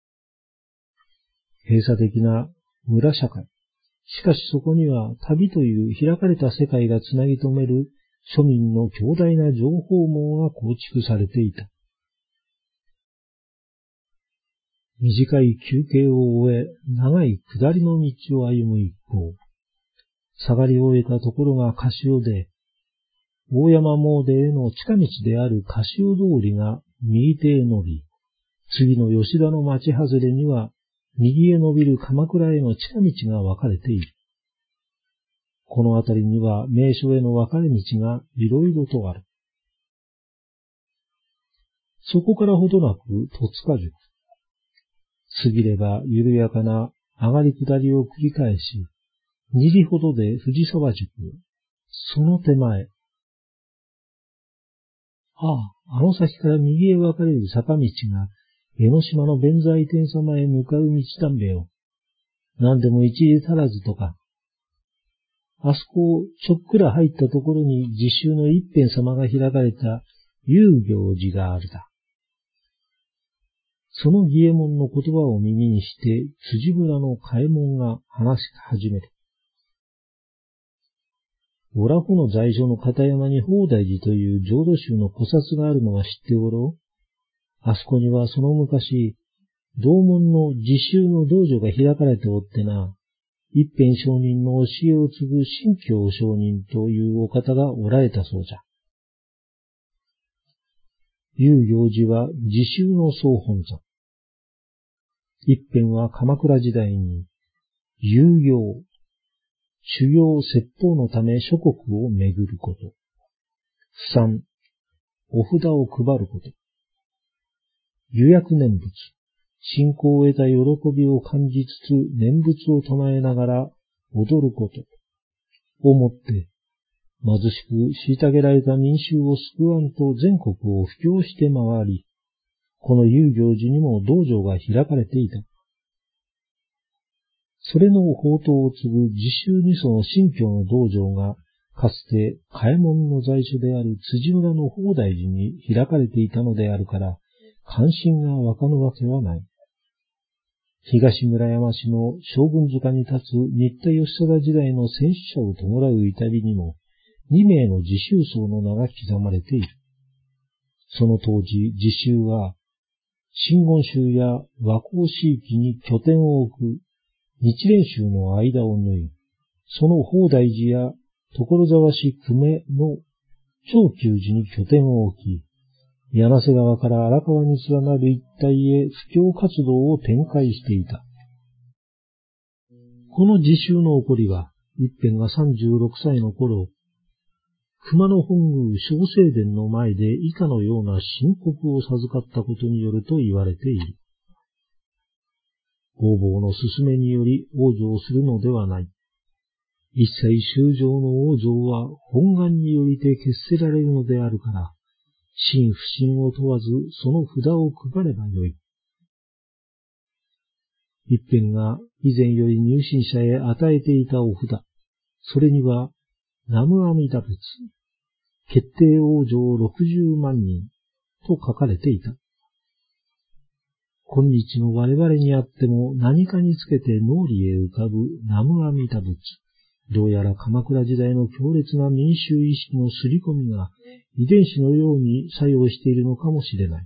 閉鎖的な村社会。しかしそこには旅という開かれた世界がつなぎ止める庶民の強大な情報網が構築されていた。短い休憩を終え、長い下りの道を歩む一方、下がり終えたところがカシオで、大山詣への近道であるカシオ通りが右手へ伸び、次の吉田の町外れには右へ伸びる鎌倉への近道が分かれている。この辺りには名所への分かれ道がいろいろとある。そこからほどなく戸塚宿。過ぎれば緩やかな上がり下りを繰り返し、二里ほどで藤沢宿。その手前。ああ、あの先から右へ分かれる坂道が、江ノ島の弁財天様へ向かう道だんべよ。何でも一時足らずとか。あそこをちょっくら入ったところに実習の一辺様が開かれた遊行寺があるだ。その義右衛門の言葉を耳にして、辻村の嘉右衛門が話し始める。おらほの在所の片山に法大寺という浄土宗の古刹があるのは知っておろう。あそこにはその昔、同門の自宗の道場が開かれておってな、一辺上人の教えを継ぐ新教上人というお方がおられたそうじゃ。遊行寺は自宗の総本山。一辺は鎌倉時代に、遊行、修行説法のため諸国を巡ること。三、お札を配ること。予約念仏。信仰を得た喜びを感じつつ念仏を唱えながら踊ること。をもって、貧しく虐げられた民衆を救わんと全国を布教して回り、この遊行寺にも道場が開かれていた。それの法灯を継ぐ自宗二祖の新教の道場が、かつて嘉右衛門の在所である辻村の法大寺に開かれていたのであるから、関心が湧かぬわけはない。東村山市の将軍塚に立つ新田義貞時代の戦死者を弔う至りにも、二名の自宗僧の名が刻まれている。その当時、自宗は、真言宗や和光地域に拠点を置く日蓮宗の間を縫い、その法大寺や所沢市久米の長久寺に拠点を置き、柳瀬川から荒川に連なる一帯へ布教活動を展開していた。この自宗の起こりは、一辺がさんじゅうろくさいの頃、熊野本宮小聖殿の前で以下のような申告を授かったことによると言われている。 方々の勧めにより往生するのではない。一切衆生の往生は本願によりて決せられるのであるから、信不信を問わずその札を配ればよい。一辺が以前より入信者へ与えていたお札、それには、南無阿弥陀仏、決定往生六十万人と書かれていた。今日の我々にあっても何かにつけて脳裏へ浮かぶ南無阿弥陀仏、どうやら鎌倉時代の強烈な民衆意識の刷り込みが遺伝子のように作用しているのかもしれない。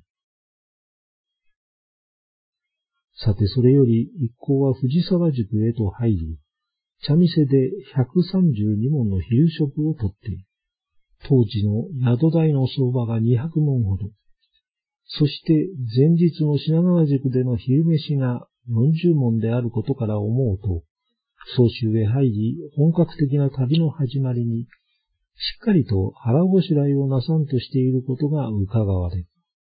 さてそれより一行は藤沢宿へと入り、茶店でひゃくさんじゅうにもんの昼食をとっている。当時の宿代の相場がにひゃくもんほど。そして前日の品川宿での昼飯がよんじゅうもんであることから思うと、総州へ入り本格的な旅の始まりに、しっかりと腹ごしらえをなさんとしていることが伺われる。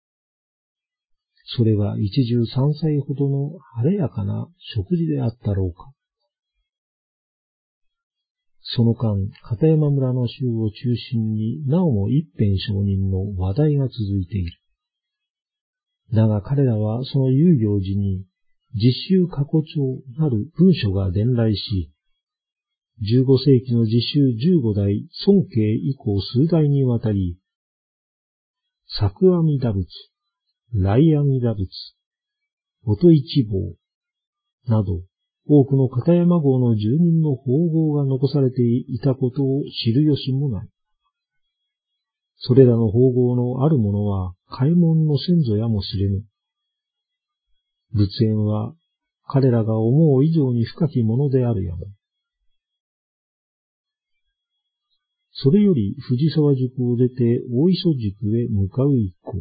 それは一汁三菜ほどの晴れやかな食事であったろうか。その間、片山村の衆を中心になおも一辺上人の話題が続いている。だが彼らはその遊行時に実習過去帳なる文書が伝来し、じゅうごせいきの実習じゅうごだい尊敬以降数代にわたり、作阿弥陀仏、来阿弥陀仏、音一坊など多くの片山郷の住人の宝号が残されていたことを知る由もない。それらの宝号のあるものは開門の先祖やもしれぬ。仏縁は彼らが思う以上に深きものであるやも。それより藤沢宿を出て大磯宿へ向かう一行。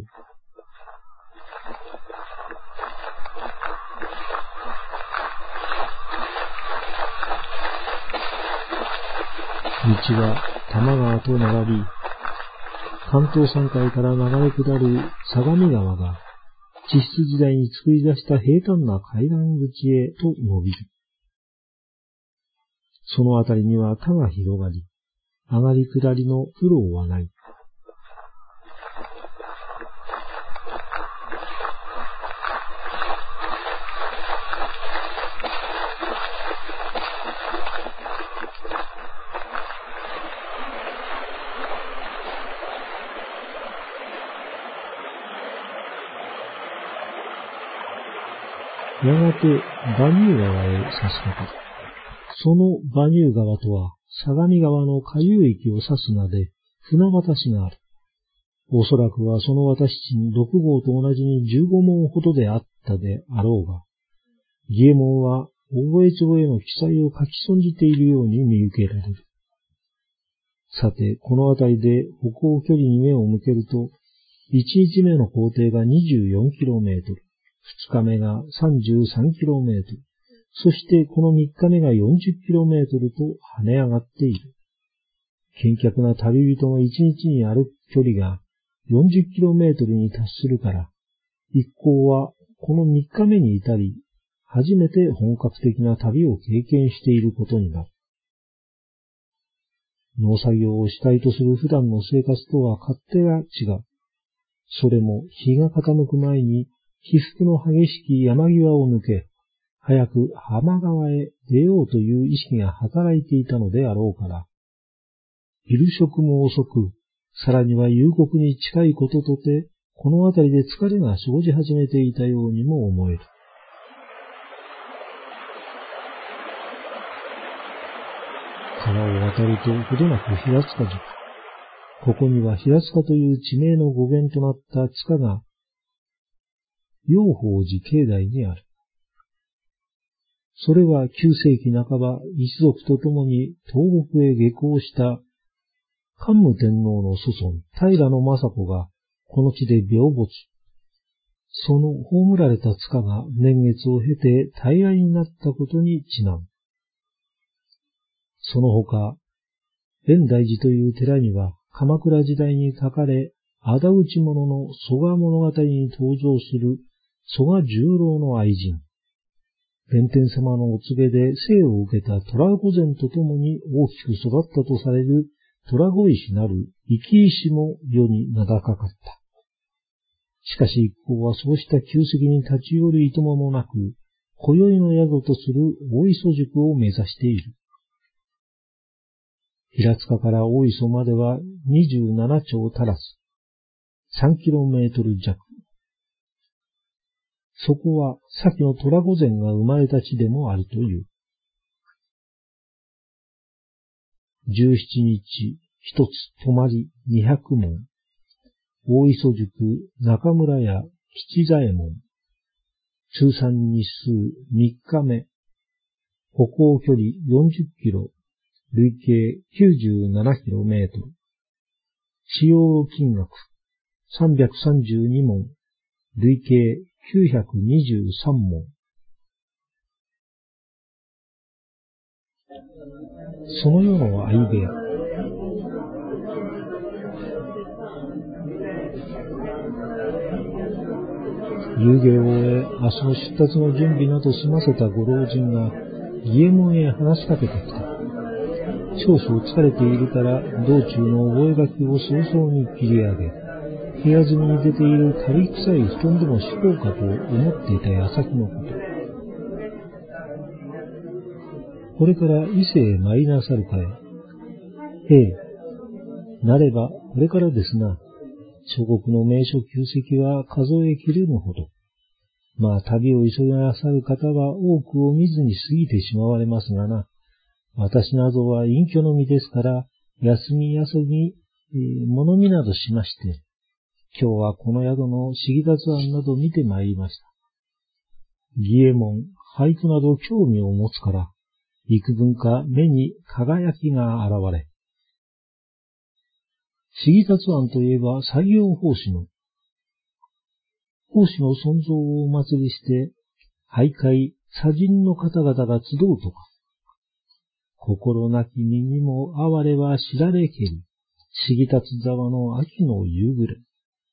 道は多摩川と並び、関東山海から流れ下る相模川が地質時代に作り出した平坦な海岸口へと伸びる。そのあたりには田が広がり、上がり下りの苦労はない。やがて馬入川へ差し掛かる。その馬入川とは相模川の下流域を指す名で船渡しがある。おそらくはその渡し地にろくごうと同じにじゅうごもんほどであったであろうが、儀右衛門は大江町への記載を書き損じているように見受けられる。さて、この辺りで歩行距離に目を向けると、いちにちめの行程が にじゅうよんキロメートル、ふつかめが さんじゅうさんキロメートル、そしてこのみっかめが よんじゅっキロメートルと跳ね上がっている。健脚な旅人のいちにちに歩く距離が よんじゅっキロメートルに達するから、一行はこのみっかめに至り、初めて本格的な旅を経験していることになる。農作業を主体とする普段の生活とは勝手が違う。それも日が傾く前に起伏の激しき山際を抜け、早く浜川へ出ようという意識が働いていたのであろうから、昼食も遅く、さらには夕刻に近いこととて、このあたりで疲れが生じ始めていたようにも思える。川を渡るとほどなく平塚宿。ここには平塚という地名の語源となった塚が、陽宝寺境内にある。それはきゅうせいきなかば一族と共に東国へ下校した桓武天皇の子孫平将子がこの地で病没。その葬られた塚が年月を経て平らになったことにちなん。その他、蓮大寺という寺には鎌倉時代に書かれ、仇討ち者の蘇我物語に登場する蘇我十郎の愛人、 弁天様のお告げで生を受けた虎御前とともに大きく育ったとされる虎子石なる生き石も世に名高かった。しかし一行はそうした旧跡に立ち寄るいとまもなく、今宵の宿とする大磯宿を目指している。平塚から大磯まではにじゅうななちょう足らず、さんキロメートル弱。そこは先の虎御前が生まれた地でもあるという。十七日、一つ泊まり二百文。大磯宿、中村屋、吉左衛門。通算日数三日目。歩行距離よんじゅっキロ。累計きゅうじゅうななキロメートル。使用金額さんびゃくさんじゅうにもん。累計きゅうひゃくにじゅうさんもん。その夜の相部屋。夕芸を終え、明日の出立の準備など済ませたご老人が、儀右衛門へ話しかけてきた。少々疲れているから、道中の覚書を早々に切り上げ、部屋住みに出ているカビ臭い布団でも敷こうかと思っていた矢先のこと。これから伊勢へ参りなさるかえ。へえ、なればこれからですな。諸国の名所旧跡は数えきれぬほど。まあ旅を急ぎなさる方は多くを見ずに過ぎてしまわれますがな。私などは隠居の身ですから、休み休み、えー、物見などしまして、今日はこの宿の市議達案など見てまいりました。儀右衛門、俳句など興味を持つから、幾分か目に輝きが現れ、市議達案といえば採用奉仕の、奉仕の存在をお祭りして、俳諧、茶人の方々が集うとか、心なき身にも哀れは知られけり、市議達沢の秋の夕暮れ。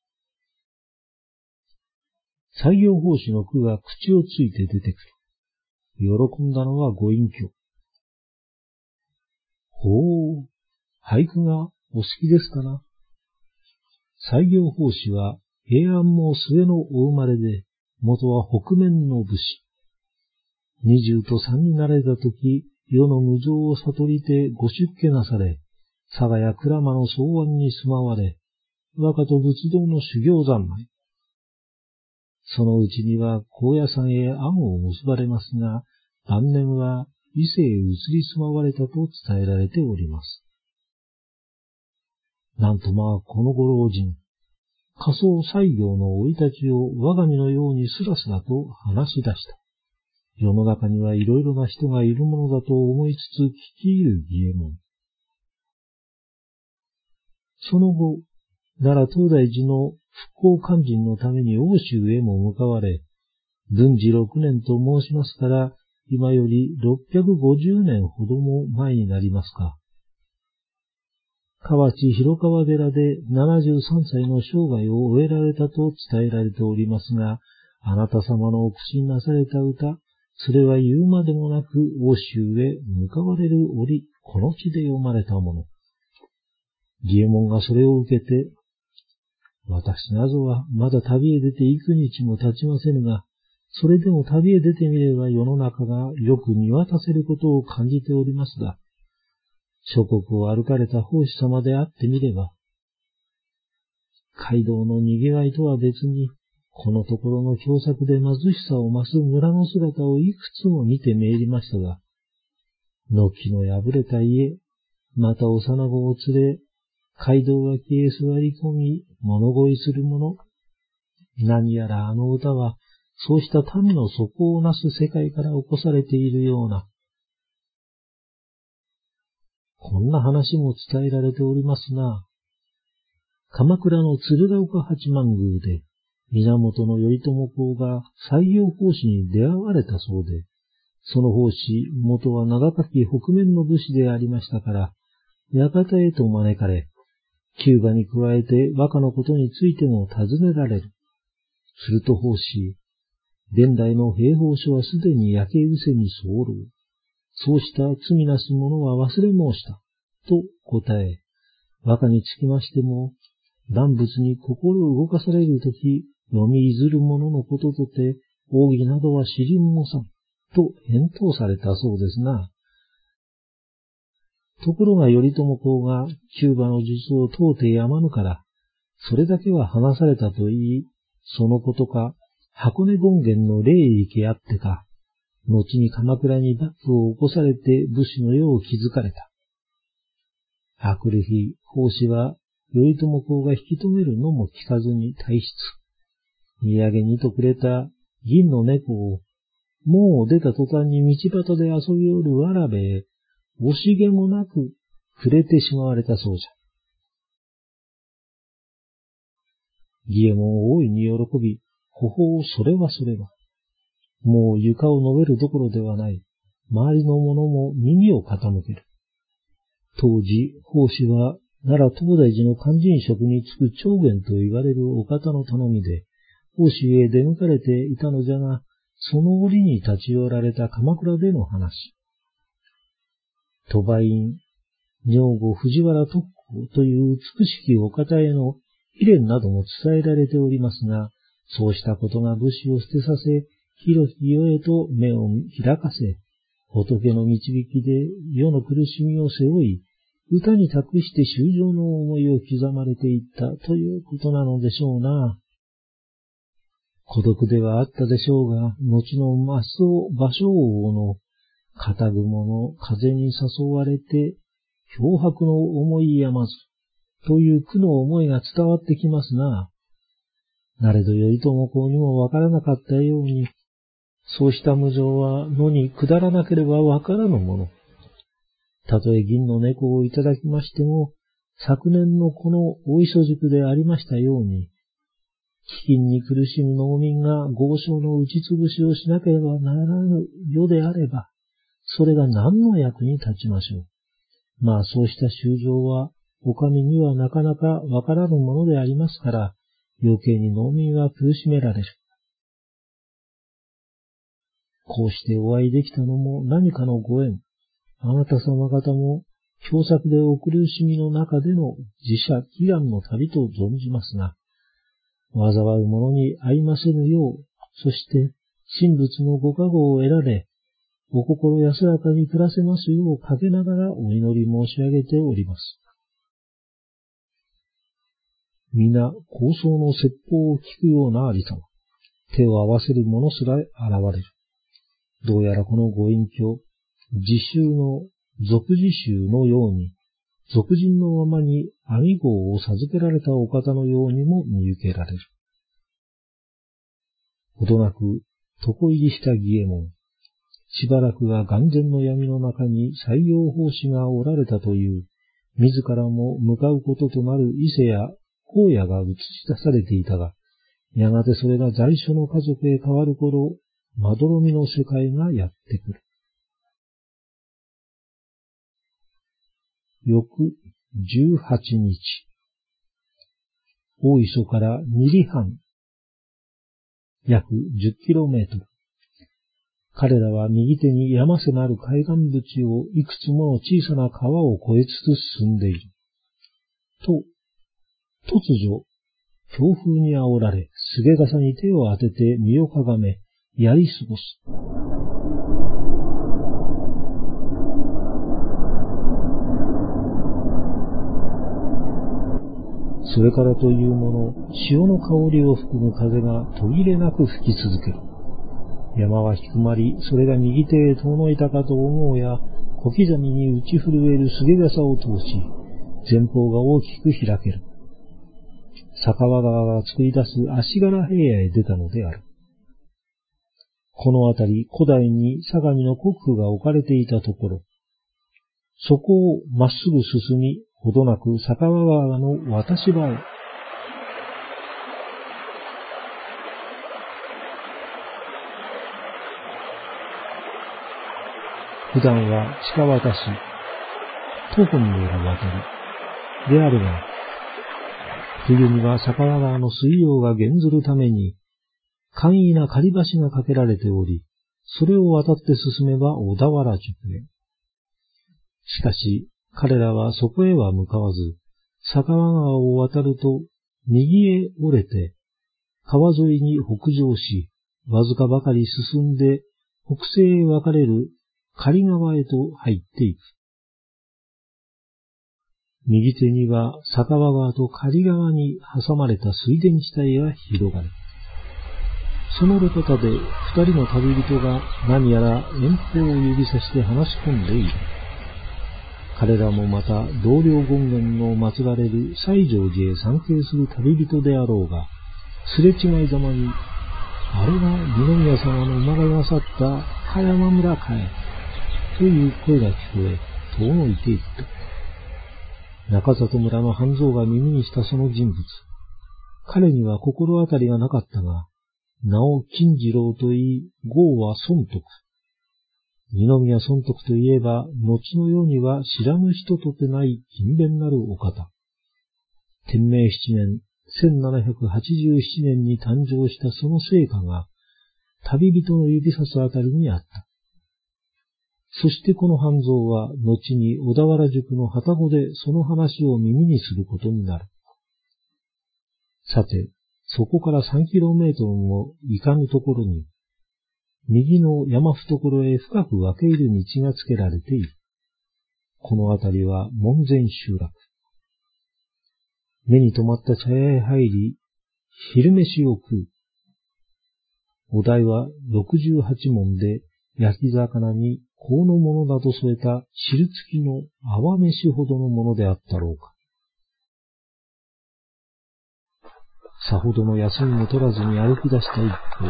採用奉仕の句が口をついて出てくる。喜んだのはご隠居。ほう、俳句がお好きですかな。採用奉仕は平安も末のお生まれで、元は北面の武士。二十と三になられたとき、世の無常を悟りてご出家なされ、佐賀や鞍馬の草案に住まわれ、若と仏道の修行三昧。そのうちには高野山へ案を結ばれますが、晩年は伊勢へ移り住まわれたと伝えられております。なんとまあこのご老人、仮想西行の生い立ちを我が身のようにスラスラと話し出した。世の中にはいろいろな人がいるものだと思いつつ聞き入る儀右衛門。その後、奈良東大寺の復興勧進のために欧州へも向かわれ、文治六年と申しますから、今よりろっぴゃくごじゅうねんほども前になりますか。河内広川寺でななじゅうさんさいの生涯を終えられたと伝えられておりますが、あなた様のお口になされた歌、それは言うまでもなく欧州へ向かわれる折、この地で読まれたもの。儀右衛門がそれを受けて、私などはまだ旅へ出て幾日も経ちませぬが、それでも旅へ出てみれば世の中がよく見渡せることを感じておりますが、諸国を歩かれた法師様であってみれば、街道の賑わいとは別に、このところの凶作で貧しさを増す村の姿をいくつも見てめいりましたが、軒の破れた家、また幼子を連れ、街道脇へ座り込み、物乞いする者。何やらあの歌は、そうした民の底をなす世界から起こされているような。こんな話も伝えられておりますな。鎌倉の鶴岡八幡宮で、源頼朝公が採用法師に出会われたそうで、その法師、元は長垣北面の武士でありましたから、館へと招かれ、弓馬に加えて和歌のことについても尋ねられる。すると法師、 現代の兵法書はすでに焼け失せに候。そうした罪なす者は忘れ申した。と答え、和歌につきましても、断物に心動かされるとき、読み譲る者のこととて、奥義などは知りもさん。と返答されたそうですな。ところが頼朝公が弓馬の術を問うてやまぬから、それだけは話されたと言い、そのことか、箱根権現の霊域あってか、後に鎌倉に幕府を起こされて武士の世を築かれた。あくる日、法師は頼朝公が引き止めるのも聞かずに退出。土産にとくれた銀の猫を、もう出た途端に道端で遊びおるわらべへ、惜しげもなくくれてしまわれたそうじゃ。義右衛門大いに喜び、ほほうそれはそれは。もう床を述べるどころではない。周りの者も耳を傾ける。当時、法師は奈良東大寺の勧進職に就く長元と言われるお方の頼みで、法師へ出向かれていたのじゃが、その折に立ち寄られた鎌倉での話。鳥羽院、女房藤原徳子という美しきお方への悲恋なども伝えられておりますが、そうしたことが武士を捨てさせ、広き世へと目を開かせ、仏の導きで世の苦しみを背負い、歌に託して衆生の思いを刻まれていったということなのでしょうな。孤独ではあったでしょうが、後のマスオ芭蕉王の肩雲の風に誘われて、漂白の思いやまず、という苦の思いが伝わってきますな。なれど頼朝公にもわからなかったように、そうした無情は野に下らなければわからぬもの。たとえ銀の猫をいただきましても、昨年のこの大磯宿でありましたように、飢饉に苦しむ農民が豪商の打ちつぶしをしなければならぬ世であれば、それが何の役に立ちましょう。まあそうした衆生は、お上にはなかなかわからぬものでありますから、余計に農民は苦しめられる。こうしてお会いできたのも何かのご縁。あなた様方も、凶作でお苦しみの中での自社祈願の旅と存じますが、災う者に会いませぬよう、そして神仏のご加護を得られ、お心安らかに暮らせますようかけながらお祈り申し上げております。皆、高僧の説法を聞くようなありさま。手を合わせる者すら現れる。どうやらこのご隠居、自習の俗自習のように、俗人のままに網号を授けられたお方のようにも見受けられる。ほどなく、床入りした義右衛門。しばらくが眼前の闇の中に西行法師がおられたという、自らも向かうこととなる伊勢や荒野が映し出されていたが、やがてそれが在所の家族へ変わる頃、まどろみの世界がやってくる。翌じゅうはちにち。大磯からに里半。約じゅっキロメートル。彼らは右手に山迫る海岸淵をいくつもの小さな川を越えつつ進んでいる。と、突如、強風に煽られ、すげ傘に手を当てて身をかがめ、やり過ごす。それからというもの、潮の香りを含む風が途切れなく吹き続ける。山は低まり、それが右手へ遠のいたかと思うや、小刻みに打ち震えるすげ傘を通し、前方が大きく開ける。酒川川が作り出す足柄平野へ出たのである。この辺り、古代に相模の国府が置かれていたところ、そこをまっすぐ進み、ほどなく酒川川の渡し場へ。普段は地下渡し、徒歩による渡りであるが、冬には酒川川の水量が減ずるために、 簡易な狩り橋が架けられており、それを渡って進めば小田原宿へ。しかし、彼らはそこへは向かわず、酒川川を渡ると、右へ折れて、川沿いに北上し、わずかばかり進んで、北西へ分かれる狩川へと入っていく。右手には酒川川と狩川に挟まれた水田地帯が広がる。その路肩で二人の旅人が何やら遠方を指さして話し込んでいる。彼らもまた同僚権現の祀られる西条寺へ参詣する旅人であろうが、すれ違いざまに、あれが二宮様の生まれなさった香山村かい、という声が聞こえ、遠のいていった。中里村の半蔵が耳にしたその人物。彼には心当たりがなかったが、名を金次郎と言い、号は孫徳。二宮孫徳といえば、後の世には知らぬ人とてない勤勉なるお方。天明七年、千七百八十七年に誕生したその成果が、旅人の指さすあたりにあった。そしてこの半蔵は、後に小田原宿の旅籠でその話を耳にすることになる。さて、そこから三キロメートルも行かぬところに、右の山懐へ深く分け入る道がつけられている。この辺りは門前集落。目に留まった茶屋へ入り、昼飯を食う。お題は六十八文で焼き魚に香のものなど添えた汁付きの泡飯ほどのものであったろうか。さほどの休みも取らずに歩き出した一方、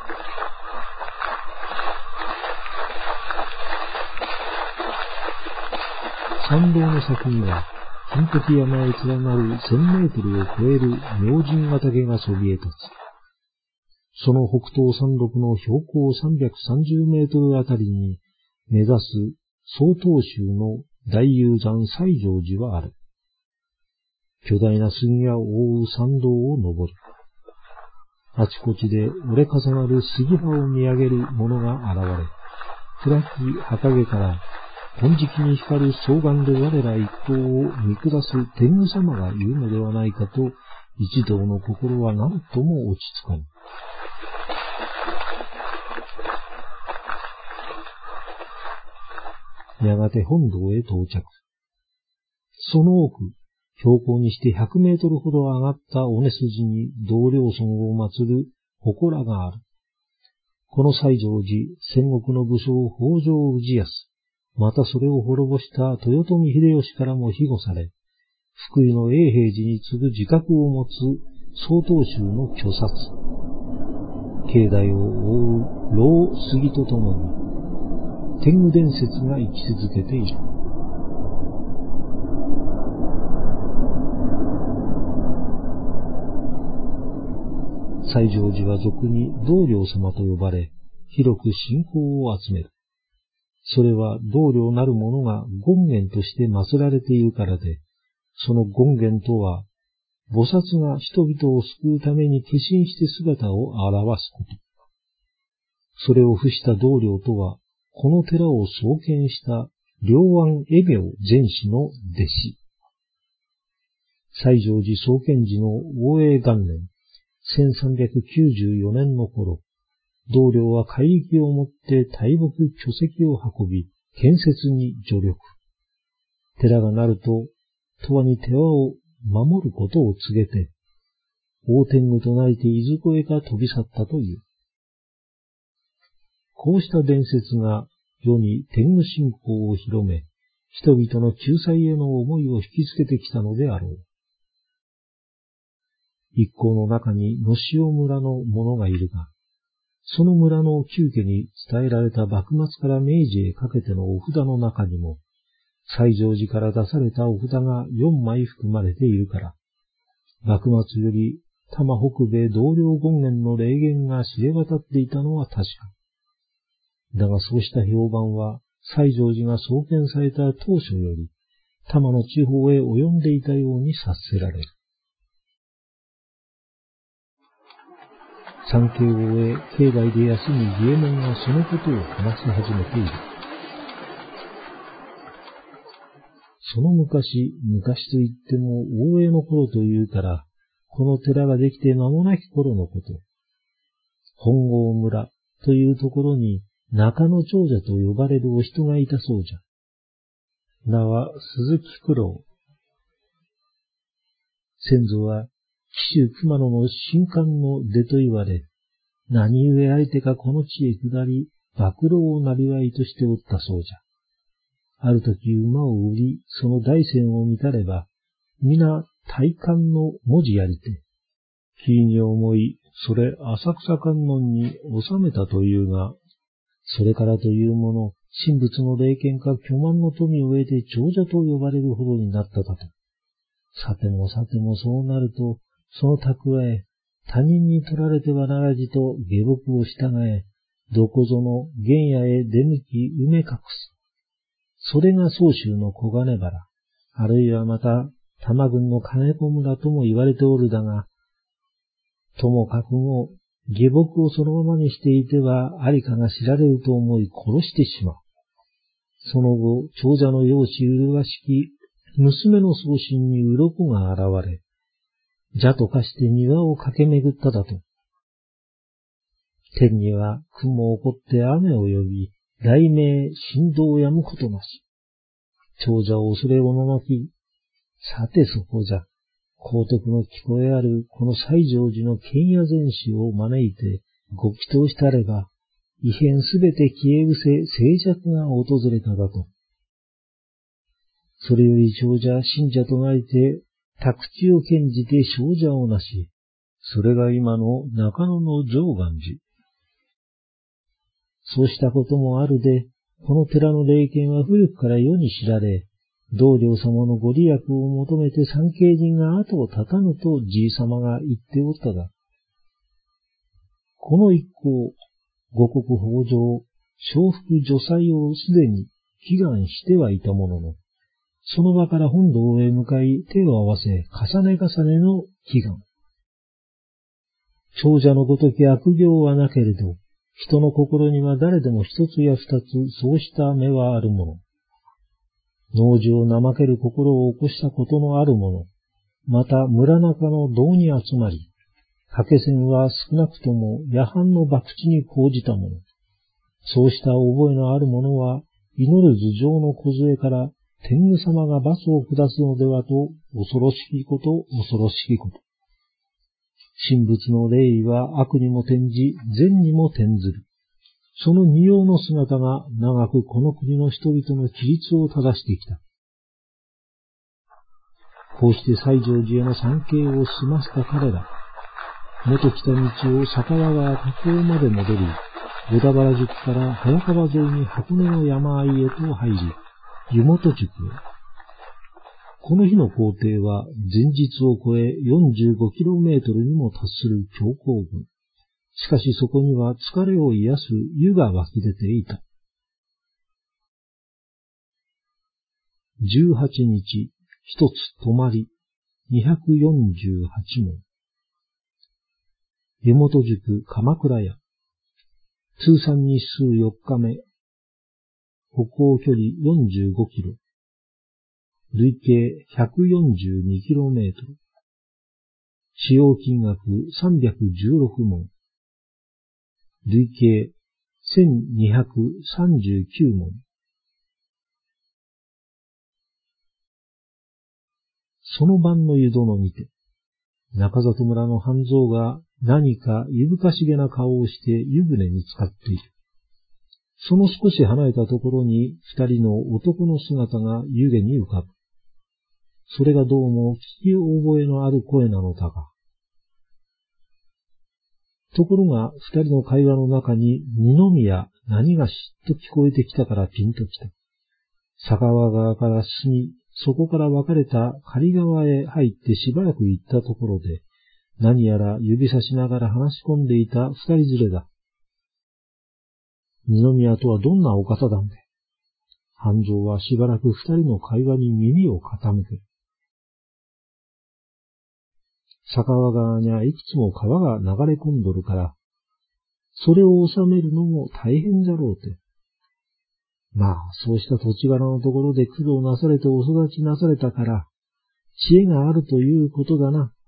参道の先には、金時山へ連なる千メートルを超える明神ヶ岳がそびえ立つ。その北東山麓の標高三百三十メートルあたりに目指す曹洞宗の大雄山西条寺はある。巨大な杉が覆う山道を登る。あちこちで折れ重なる杉葉を見上げる者が現れ、暗き墓毛から金色に光る双眼で我ら一行を見下す天狗様がいるのではないかと、一同の心は何とも落ち着かぬ。やがて本堂へ到着。その奥、標高にして百メートルほど上がった尾根筋に同僚村を祀る祠がある。この西条寺、戦国の武将北条氏康、またそれを滅ぼした豊臣秀吉からも庇護され、福井の永平寺に次ぐ自覚を持つ曹洞宗の虚殺。境内を覆う老杉とともに、天狗伝説が生き続けている。西条寺は俗に道領様と呼ばれ、広く信仰を集める。それは道領なる者が権現として祀られているからで、その権現とは、菩薩が人々を救うために化身して姿を現すこと。それを付した道領とは、この寺を創建した良安恵明禅師の弟子。西条寺創建時の応永元年、千三百九十四年の頃、道領は怪力をもって大木巨石を運び、建設に助力。寺がなると、永遠に寺を守ることを告げて、大天狗となりていずこへか飛び去ったという。こうした伝説が世に天狗信仰を広め、人々の救済への思いを引きつけてきたのであろう。一行の中に野塩村の者がいるが、その村の旧家に伝えられた幕末から明治へかけてのお札の中にも、西条寺から出されたお札がよんまい含まれているから、幕末より多摩北米同僚権現の霊言が知れ渡っていたのは確か。だがそうした評判は、西条寺が創建された当初より、多摩の地方へ及んでいたように察せられる。 参詣を終え、境内で休み、儀右衛門はそのことを話し始めている。その昔、昔といっても大江の頃というから、この寺ができて間もなき頃のこと。本郷村というところに中野長者と呼ばれるお人がいたそうじゃ。名は鈴木九郎。先祖は紀州熊野の神官の出と言われ、何故相手かこの地へ下り、暴露をなりわいとしておったそうじゃ。ある時馬を売り、その大山を見たれば、皆大観の文字やりて、気に思い、それ浅草観音に収めたというが、それからというもの、神仏の霊験か巨万の富を得て長者と呼ばれるほどになっただと。さてもさてもそうなると、その蓄え、他人に取られてはならじと下僕を従え、どこぞの原野へ出向き埋め隠す。それが宗州の小金原、あるいはまた、玉郡の金子村とも言われておるだが、ともかくも、下僕をそのままにしていては、ありかが知られると思い殺してしまう。その後、長者の容姿麗しき、娘の送信に鱗が現れ、蛇と化して庭を駆け巡っただと。天には雲を起こって雨を呼び、雷鳴、振動をやむことなし。長者を恐れおののき、さてそこじゃ、皇徳の聞こえあるこの西条寺の剣野禅師を招いてご祈祷したれば、異変すべて消え失せ静寂が訪れただと。それより長者信者となりて、宅地を堅じて少者をなし、それが今の中野の常願寺。そうしたこともあるで、この寺の霊験は古くから世に知られ、道良様のご利益を求めて参詣人が後を絶たぬとじいさまが言っておったが、この一行、五穀豊穣、承服除災をすでに祈願してはいたものの、その場から本堂へ向かい手を合わせ重ね重ねの祈願。長者のごとき悪行はなけれど、人の心には誰でも一つや二つそうした目はあるもの。農事を怠ける心を起こしたことのあるもの。また村中の堂に集まり、掛け線は少なくとも夜半の博打に講じたもの。そうした覚えのある者は、祈る頭上の梢から天狗様が罰を下すのではと、恐ろしきこと、恐ろしきこと。神仏の霊意は悪にも転じ、善にも転ずる。その二様の姿が長くこの国の人々の規律を正してきた。こうして西条寺への参詣を済ませた彼ら。元来た道を酒屋川河口まで戻り、小田原宿から早川沿いに箱根の山あいへと入り、湯本宿へ。この日の行程は前日を超え よんじゅうごキロメートル にも達する強行軍。しかしそこには疲れを癒す湯が湧き出ていた。じゅうはちにち、一つ泊まり、にひゃくよんじゅうはちもん。湯本宿鎌倉屋。通算日数よっかめ。歩行距離よんじゅうごキロ。累計 ひゃくよんじゅうにキロメートル。使用金額さんびゃくじゅうろくもん。累計せんにひゃくさんじゅうきゅうもん。その晩の湯殿にて、中里村の半蔵が何かゆぶかしげな顔をして湯船に浸かっている。その少し離れたところに二人の男の姿が湯気に浮かぶ。それがどうも聞き覚えのある声なのだが。ところが二人の会話の中に二宮何がしと聞こえてきたからピンときた。酒川側から進み、そこから分かれた狩川へ入ってしばらく行ったところで、何やら指さしながら話し込んでいた二人連れだ。二宮とはどんなお方なんで。半蔵はしばらく二人の会話に耳を傾ける。酒川側にはいくつも川が流れ込んどるから、 それを収めるのも大変じゃろうて。まあ、そうした土地柄のところで苦労なされてお育ちなされたから、知恵があるということだな。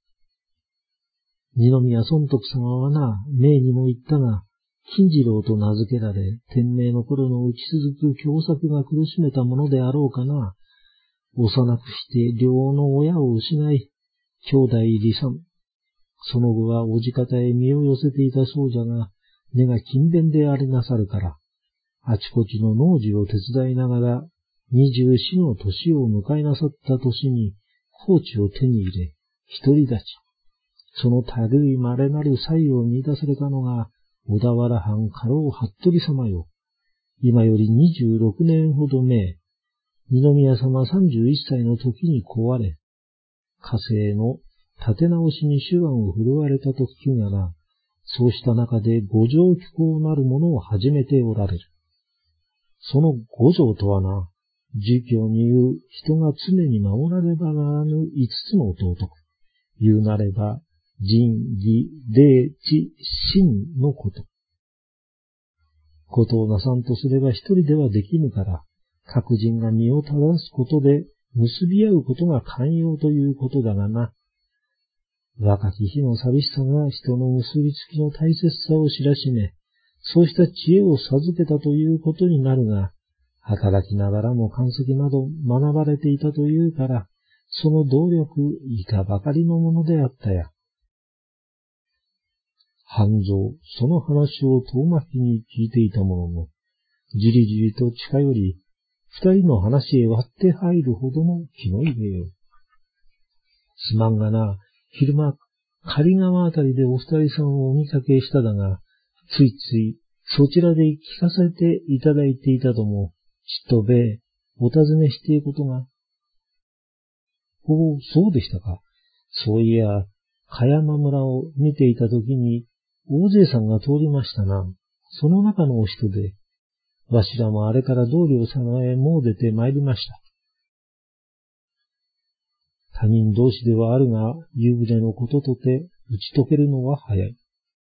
二宮尊徳様はな、命にも言ったが、金次郎と名付けられ、天明の頃の打ち続く凶作が苦しめたものであろうかな。幼くして両の親を失い、兄弟離散。その後はおじ方へ身を寄せていたそうじゃが、根が勤勉でありなさるから、あちこちの農事を手伝いながら、二十四の年を迎えなさった年に、高知を手に入れ、独り立ち。その類い稀なる才を見出されたのが、小田原藩家老服部様よ。今より二十六年ほど前、二宮様三十一歳の時に壊れ、家政の立て直しに手腕を振るわれたと聞くがな、そうした中で五条機構なるものを始めておられる。その五条とはな、儒教に言う人が常に守らねばならぬ五つの道徳。言うなれば、仁、義、礼、智、信のこと。ことをなさんとすれば一人ではできぬから、各人が身を正すことで結び合うことが寛容ということだがな。若き日の寂しさが人の結びつきの大切さを知らしめ、そうした知恵を授けたということになるが、働きながらも漢籍など学ばれていたというから、その動力いかばかりのものであったや。半蔵、その話を遠巻きに聞いていたものの、じりじりと近寄り、二人の話へ割って入るほどの気の入れよう。すまんがな、昼間、狩川あたりでお二人さんをお見かけしただが、ついついそちらで聞かせていただいていたとも、ちっとべえ、お尋ねしていることが。おお、そうでしたか。そういや、茅山村を見ていたときに、大勢さんが通りましたな。その中のお人で、わしらもあれから道領様へもう出て参りました。他人同士ではあるが、夕暮れのこととて打ち解けるのは早い。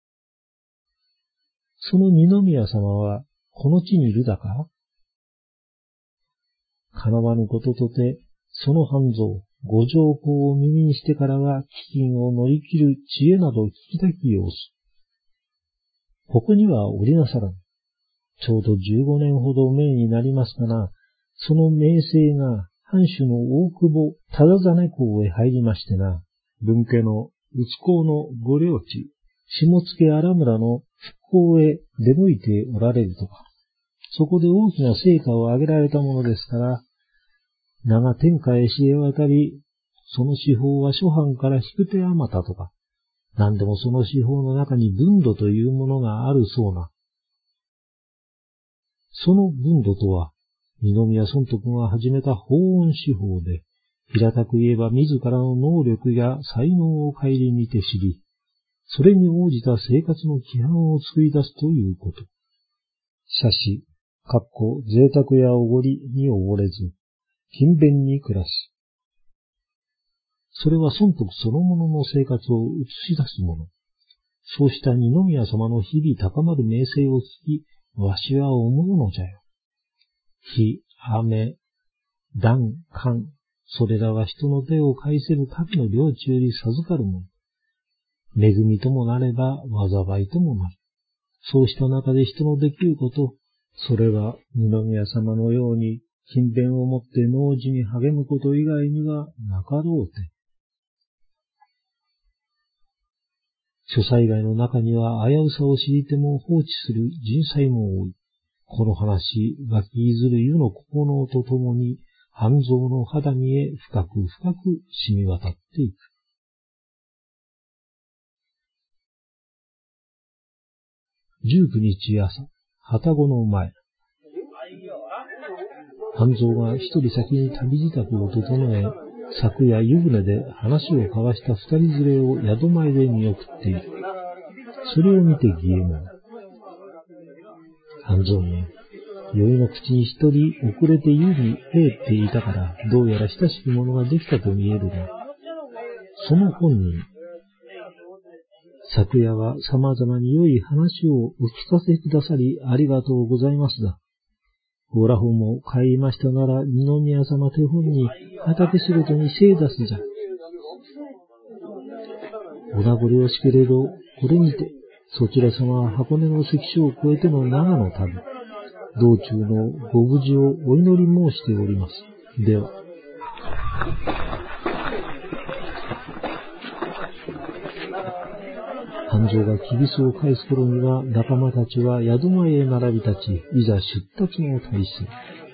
その二宮様は、この地にいるだか？叶わぬこととて、その半蔵、ご条項を耳にしてからは、飢饉を乗り切る知恵など聞きたき様子。ここにはおりなさらぬ。ちょうど十五年ほど前になりますかな、その名声が藩主の大久保忠真公へ入りましてな、分家の内公のご領地、下野荒村の復興へ出向いておられるとか、そこで大きな成果を上げられたものですから、名が天下へ知れ渡り、その司法は諸藩から引く手あまたとか、何でもその司法の中に分度というものがあるそうな。その分度とは、二宮尊徳が始めた法音司法で、平たく言えば自らの能力や才能を顧みて知り、それに応じた生活の規範を作り出すということ。しゃし、かっこ贅沢やおごりに溺れず、勤勉に暮らす。それは尊徳そのものの生活を映し出すもの。そうした二宮様の日々高まる名声を聞き、わしは思うのじゃよ。火、雨、暖、寒、それらは人の手を介せる神の領地より授かるもの。恵みともなれば災いともなる。そうした中で人のできること、それは二宮様のように勤勉をもって農事に励むこと以外にはなかろうて。諸災害の中には危うさを知りても放置する人災も多い。この話、湧き譲る湯の心とともに、半蔵の肌にへ深く深く染み渡っていく。十九日朝、旅籠の前。半蔵が一人先に旅支度を整え、昨夜湯船で話を交わした二人連れを宿前で見送っている。それを見て義右衛門。半蔵め、酔いの口に一人遅れて湯に入っていたから、どうやら親しきものができたと見えるが、その本人、 昨夜は様々に良い話をお聞かせくださりありがとうございますだ。おらほも帰りましたなら二宮様手本に畑仕事に精出すじゃ。お名残惜しけれど、これにて、そちら様は箱根の関所を越えての長野旅、道中のご無事をお祈り申しております。では。半蔵がきびすを返す頃には、仲間たちは宿前へ並び立ち、いざ出立の大勢。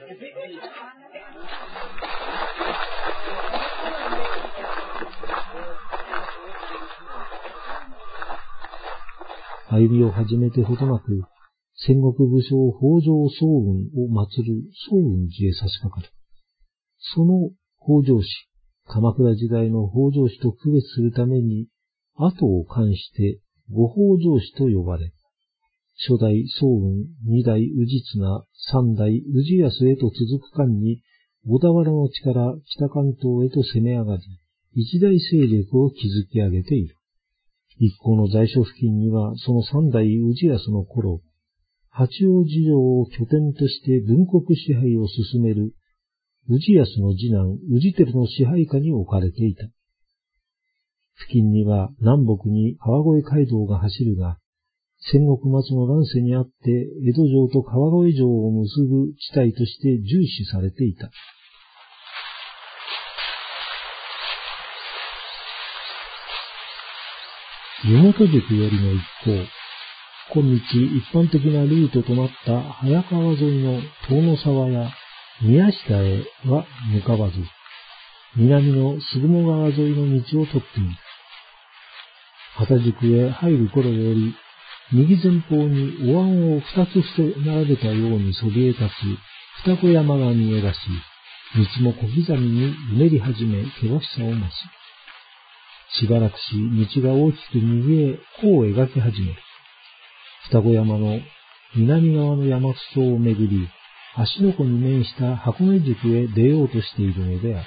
歩みを始めてほどなく、戦国武将北条早雲を祀る早雲寺へ差し掛かる。その北条氏、鎌倉時代の北条氏と区別するために、後を冠して五北条氏と呼ばれ、初代早雲、二代氏綱、三代氏康へと続く間に、小田原の地から北関東へと攻め上がり、一大勢力を築き上げている。一行の在所付近には、その三代氏康の頃、八王子城を拠点として文国支配を進める、氏康の次男、氏輝の支配下に置かれていた。付近には南北に川越街道が走るが、戦国末の乱世にあって江戸城と川越城を結ぶ地帯として重視されていた。湯本宿よりの一行、今日一般的なルートとなった早川沿いの遠野沢や宮下へは向かわず、南の巣雲川沿いの道を取っている。畑宿へ入る頃より、右前方にお椀を二つ並べたようにそびえ立つ二子山が見え出し、道も小刻みにうねり始め険しさを増し、しばらくし道が大きく右へ弧を描き始める。二子山の南側の山裾をめぐり、芦ノ湖に面した箱根宿へ出ようとしているのである。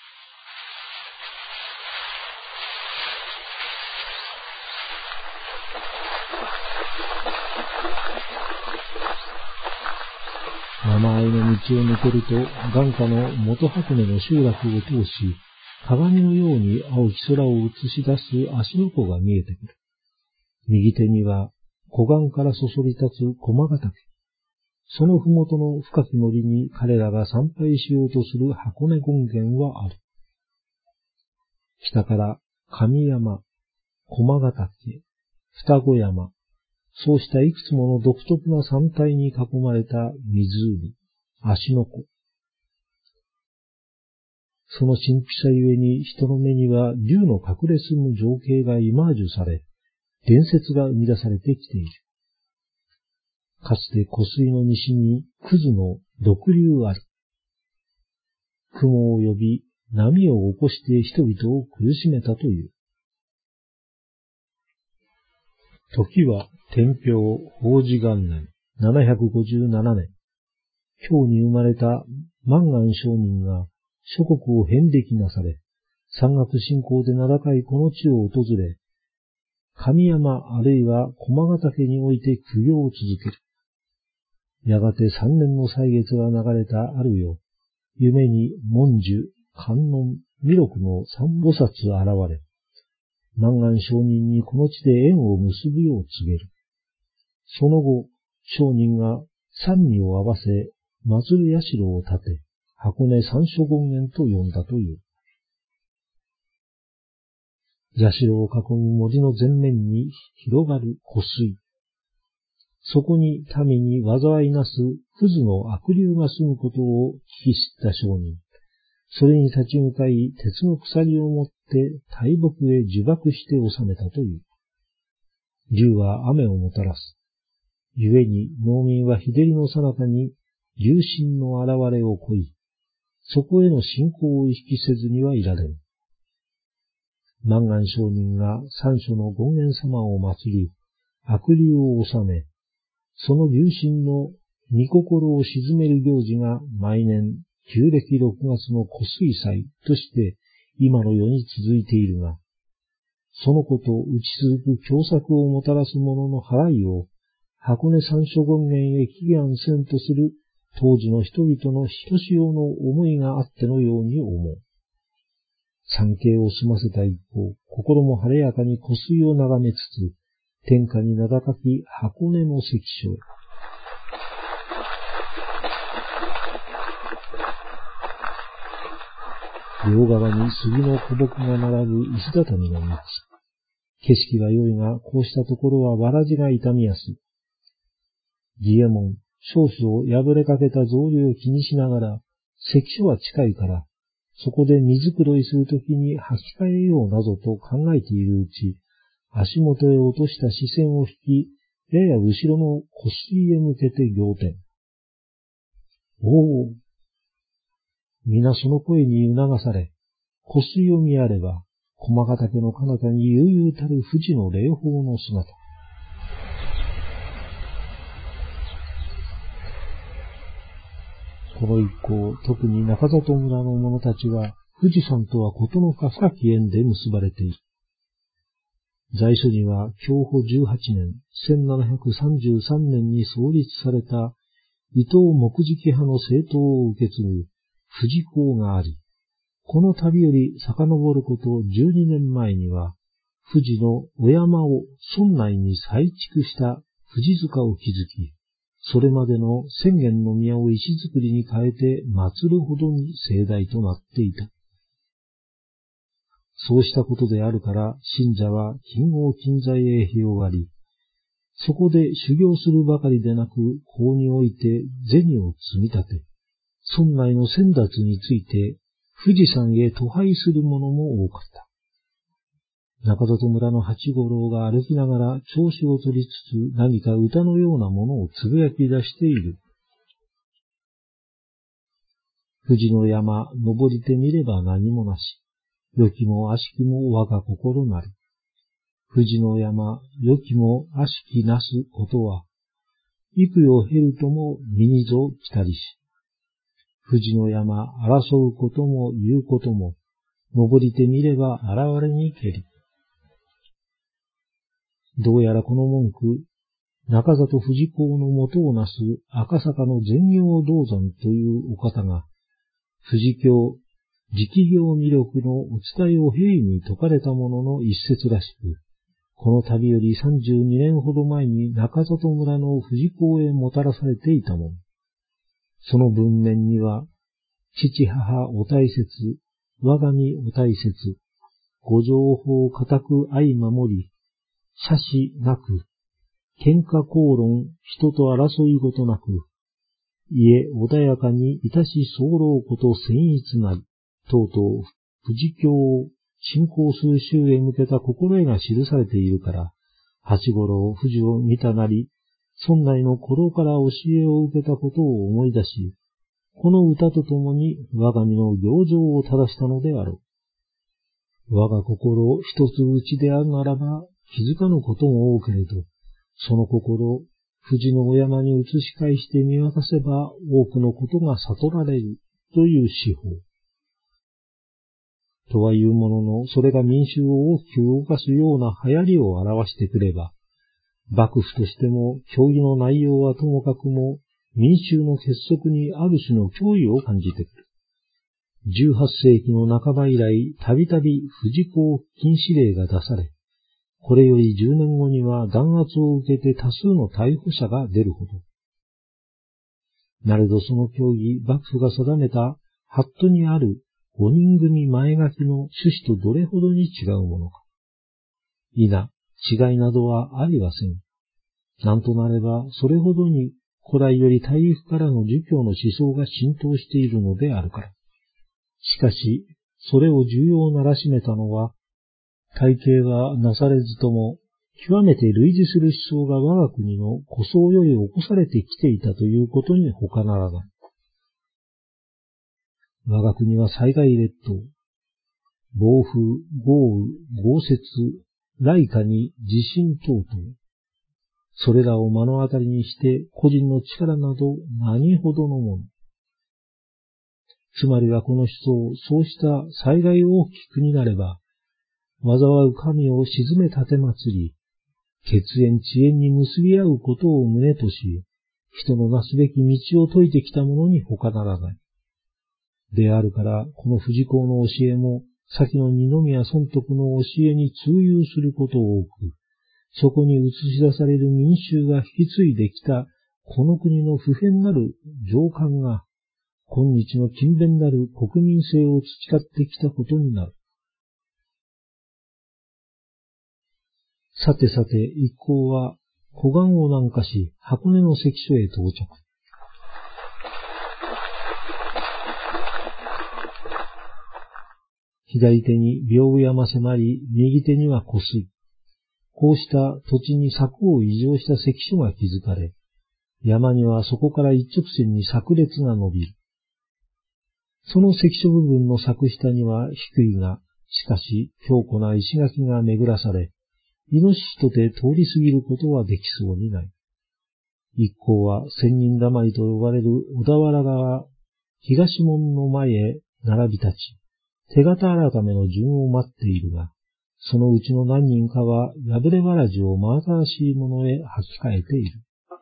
山あいの道を抜けると、眼下の元箱根の集落を通し、鏡のように青き空を映し出す芦ノ湖が見えてくる。右手には湖岸からそそり立つ駒ヶ岳。そのふもとの深き森に彼らが参拝しようとする箱根権現はある。北から神山、駒ヶ岳、双子山、そうしたいくつもの独特な山体に囲まれた湖、芦ノ湖。その神秘さゆえに人の目には竜の隠れ住む情景がイマージュされ、伝説が生み出されてきている。かつて湖水の西にクズの毒竜あり。雲を呼び、波を起こして人々を苦しめたという。時は天平法治元年ななひゃくごじゅうななねん、京に生まれた満願上人が諸国を遍歴なされ、山岳信仰で名高いこの地を訪れ、神山あるいは駒ヶ岳において苦行を続ける。やがて三年の歳月が流れたあるよ、夢に文殊、観音、弥勒の三菩薩現れ、満願上人にこの地で縁を結ぶよう告げる。その後、上人が三味を合わせ、祭る社を建て、箱根三所権現と呼んだという。社を囲む森の前面に広がる湖水。そこに民に災いなすクズの悪竜が住むことを聞き知った上人。それに立ち向かい鉄の鎖を持って大木へ呪縛して収めたという。竜は雨をもたらす。故に農民は日照りの最中に竜神の現れを乞い、そこへの信仰を意識せずにはいられん。満願上人が三所の権現様を祀り、悪竜を収め、その竜神の御心を鎮める行事が毎年旧暦ろくがつの湖水祭として今の世に続いているが、 そのこと打ち続く凶作をもたらす者の払いを箱根山諸権現へ祈願せんとする当時の人々のひとしおの思いがあってのように思う。参詣を済ませた一方、心も晴れやかに湖水を眺めつつ、天下に名高き箱根の関所へ。両側に杉の古木が並ぶ石畳の道。景色は良いが、こうしたところはわらじが傷みやすい。義右衛門、少々破れかけた草履を気にしながら、関所は近いから、そこで水黒いするときに履き替えようなどと考えているうち、足元へ落とした視線を引き、やや後ろの湖水へ向けて仰天。おお。皆その声に促され、湖水を見やれば、駒ヶ岳の彼方に悠々たる富士の霊峰の姿。この一行、特に中里村の者たちは、富士山とはことの深き縁で結ばれている。在所には、享保じゅうはちねん、せんななひゃくさんじゅうさんねんに創立された、伊藤木直派の政党を受け継ぐ、富士講があり、この旅より遡ることじゅうにねんまえには、富士のお山を村内に再築した富士塚を築き、それまでの千軒の宮を石造りに変えて祀るほどに盛大となっていた。そうしたことであるから、信者は近郷近在へ広がり、そこで修行するばかりでなく、法において銭を積み立て、村内の先達について富士山へ渡拝する者も多かった。中里村の八五郎が歩きながら調子を取りつつ何か歌のようなものをつぶやき出している。富士の山、登りてみれば何もなし。良きも悪しきも我が心なり。富士の山、良きも悪しきなすことは、幾よ減るとも身にぞ来たりし。富士の山、争うことも言うことも、登りてみれば現れにけり。どうやらこの文句、中里富士講の元をなす赤坂の善行道山というお方が、富士教、直行魅力のお伝えを平易に説かれたものの一節らしく、この旅よりさんじゅうにねんほど前に中里村の富士講へもたらされていたもの。その文面には、父母お大切、我が身お大切、ご情報固く相守り、謝しなく、喧嘩口論、人と争いごとなく、家穏やかにいたし候こと僭越なり、とうとう富士教を信仰する衆へ向けた心得が記されているから、八五郎富士を見たなり、村内の頃から教えを受けたことを思い出し、この歌とともに我が身の行情を正したのであろう。我が心一つ内であるならば気づかぬことも多けれど、その心、富士のお山に移し返して見渡せば多くのことが悟られるという手法。とはいうものの、それが民衆を大きく動かすような流行りを表してくれば、幕府としても教義の内容はともかくも民衆の結束にある種の脅威を感じてくる。じゅうはっせいきの半ば以来、たびたび富士講禁止令が出され、これよりじゅうねんごには弾圧を受けて多数の逮捕者が出るほど。なれどその教義、幕府が定めたハットにある五人組前書きの趣旨とどれほどに違うものか。いな、違いなどはありはせん。なんとなれば、それほどに古来より大陸からの儒教の思想が浸透しているのであるから。しかし、それを重要ならしめたのは、体系はなされずとも、極めて類似する思想が我が国の古僧より起こされてきていたということに他ならない。我が国は災害列島、暴風、豪雨、豪雪、雷下に地震等々、それらを目の当たりにして個人の力など何ほどのもの。つまりはこの思想、そうした災害大きくになれば、 災う神を鎮め立て祭り、血縁遅延に結び合うことを旨とし、人のなすべき道を説いてきた者に他ならない。であるから、この藤公の教えも、先の二宮尊徳の教えに通用することを多く、そこに映し出される民衆が引き継いできた、この国の不変なる情感が、今日の勤勉なる国民性を培ってきたことになる。さてさて、一行は、湖岸を南下し、箱根の関所へ到着。左手に屏風山迫り、右手には湖水。こうした土地に柵を移乗した関所が築かれ、山にはそこから一直線に柵列が伸びる。その関所部分の柵下には低いが、しかし強固な石垣が巡らされ、イノシシとて通り過ぎることはできそうにない。一行は千人溜りと呼ばれる小田原川東門の前へ並び立ち、手形改めの順を待っているが、そのうちの何人かは破れわらじを真新しいものへ履き替えている。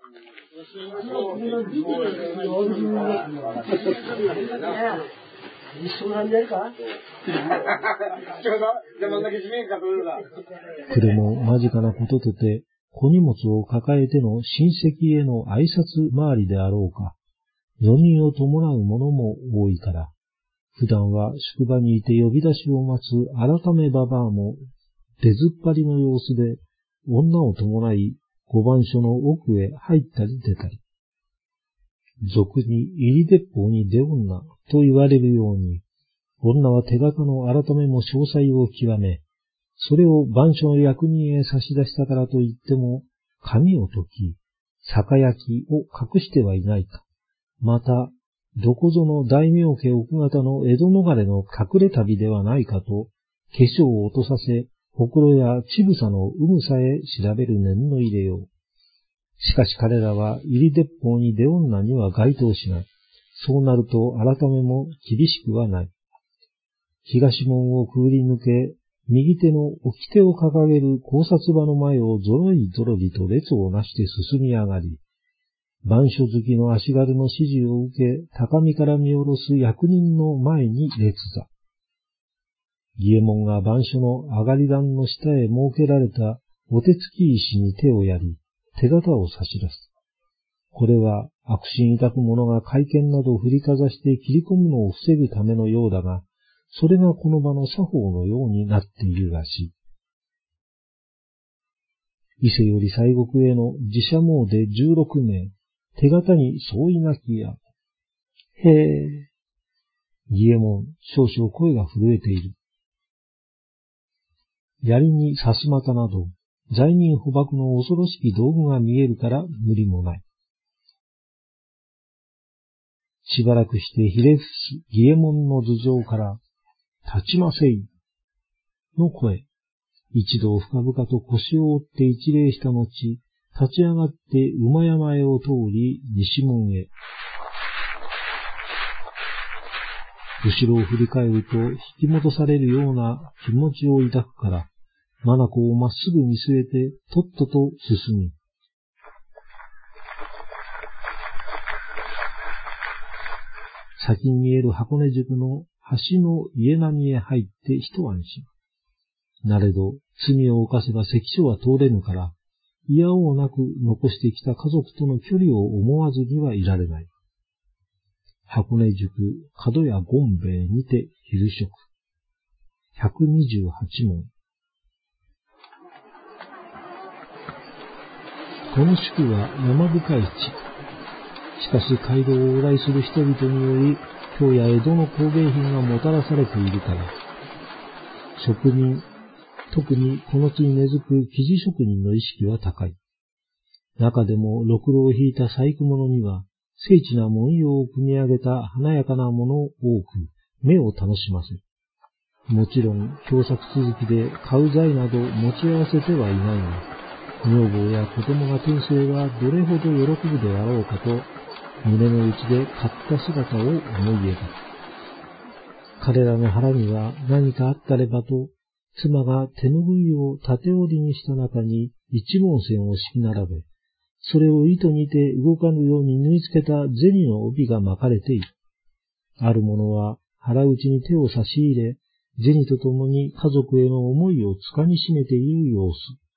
これも間近なこととて、小荷物を抱えての親戚への挨拶回りであろうか、女人を伴う者も多いから、普段は宿場にいて呼び出しを待つ改めババアも出ずっぱりの様子で女を伴い御番所の奥へ入ったり出たり。俗に入り鉄砲に出女と言われるように、女は手形の改めも詳細を極め、それを番所の役人へ差し出したからといっても、紙を解き、酒焼きを隠してはいないか。また、どこぞの大名家奥方の江戸逃れの隠れ旅ではないかと、化粧を落とさせ、ほくろやちぶさの有無さえ調べる念の入れよう。しかし彼らは入り鉄砲に出女には該当しない。そうなると改めも厳しくはない。東門をくぐり抜け、右手の掟を掲げる考察場の前をぞろいぞろりと列をなして進み上がり、番所好きの足軽の指示を受け、高みから見下ろす役人の前に列座。儀右衛門が番所の上がり段の下へ設けられたお手つき石に手をやり、手形を差し出す。これは悪心抱く者が会見などを振りかざして切り込むのを防ぐためのようだが、それがこの場の作法のようになっているらしい。伊勢より西国への寺社詣でじゅうろくめい、手形に相違なきや。へえ。儀右衛門、少々声が震えている。槍にさすまたなど、罪人捕獲の恐ろしき道具が見えるから無理もない。しばらくしてひれ伏す儀右衛門の頭上から、立ちませいの声。一度深々と腰を折って一礼した後、立ち上がって馬山へを通り西門へ。後ろを振り返ると引き戻されるような気持ちを抱くから、眼をまっすぐ見据えてとっとと進み、先に見える箱根宿の橋の家並みへ入って一安心。なれど、罪を犯せば関所は通れぬから、いやおうなく残してきた家族との距離を思わずにはいられない。箱根宿角屋権兵衛にて昼食。ひゃくにじゅうはちもん。この宿は山深い地。しかし街道を往来する人々により、京や江戸の工芸品がもたらされているから、職人、特にこの地に根付く生地職人の意識は高い。中でもろくろを引いた細工物には、精緻な文様を組み上げた華やかなものを多く、目を楽しませる。もちろん、共作続きで買う材など持ち合わせてはいないが、女房や子供が天性はどれほど喜ぶであろうかと、胸の内で買った姿を思い描く。彼らの腹には何かあったればと、 妻が手ぬぐいを縦折りにした中に一文線を敷き並べ、それを糸にて動かぬように縫い付けた銭の帯が巻かれている。ある者は腹内に手を差し入れ、銭とともに家族への思いをつかみしめている様子。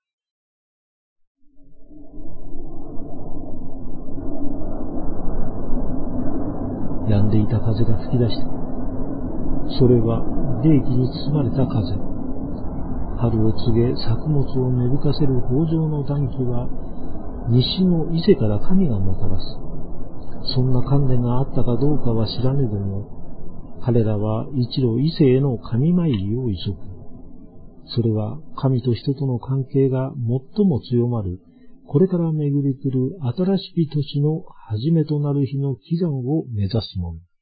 止んでいた風が吹き出した。それは冷気に包まれた風。春を告げ作物を芽吹かせる豊穣の暖気は、西の伊勢から神がもたらす。そんな観念があったかどうかは知らねども、彼らは一路伊勢への神参りを急ぐ。それは神と人との関係が最も強まる、これから巡り来る新しき年の初めとなる日の祈願を目指すもの。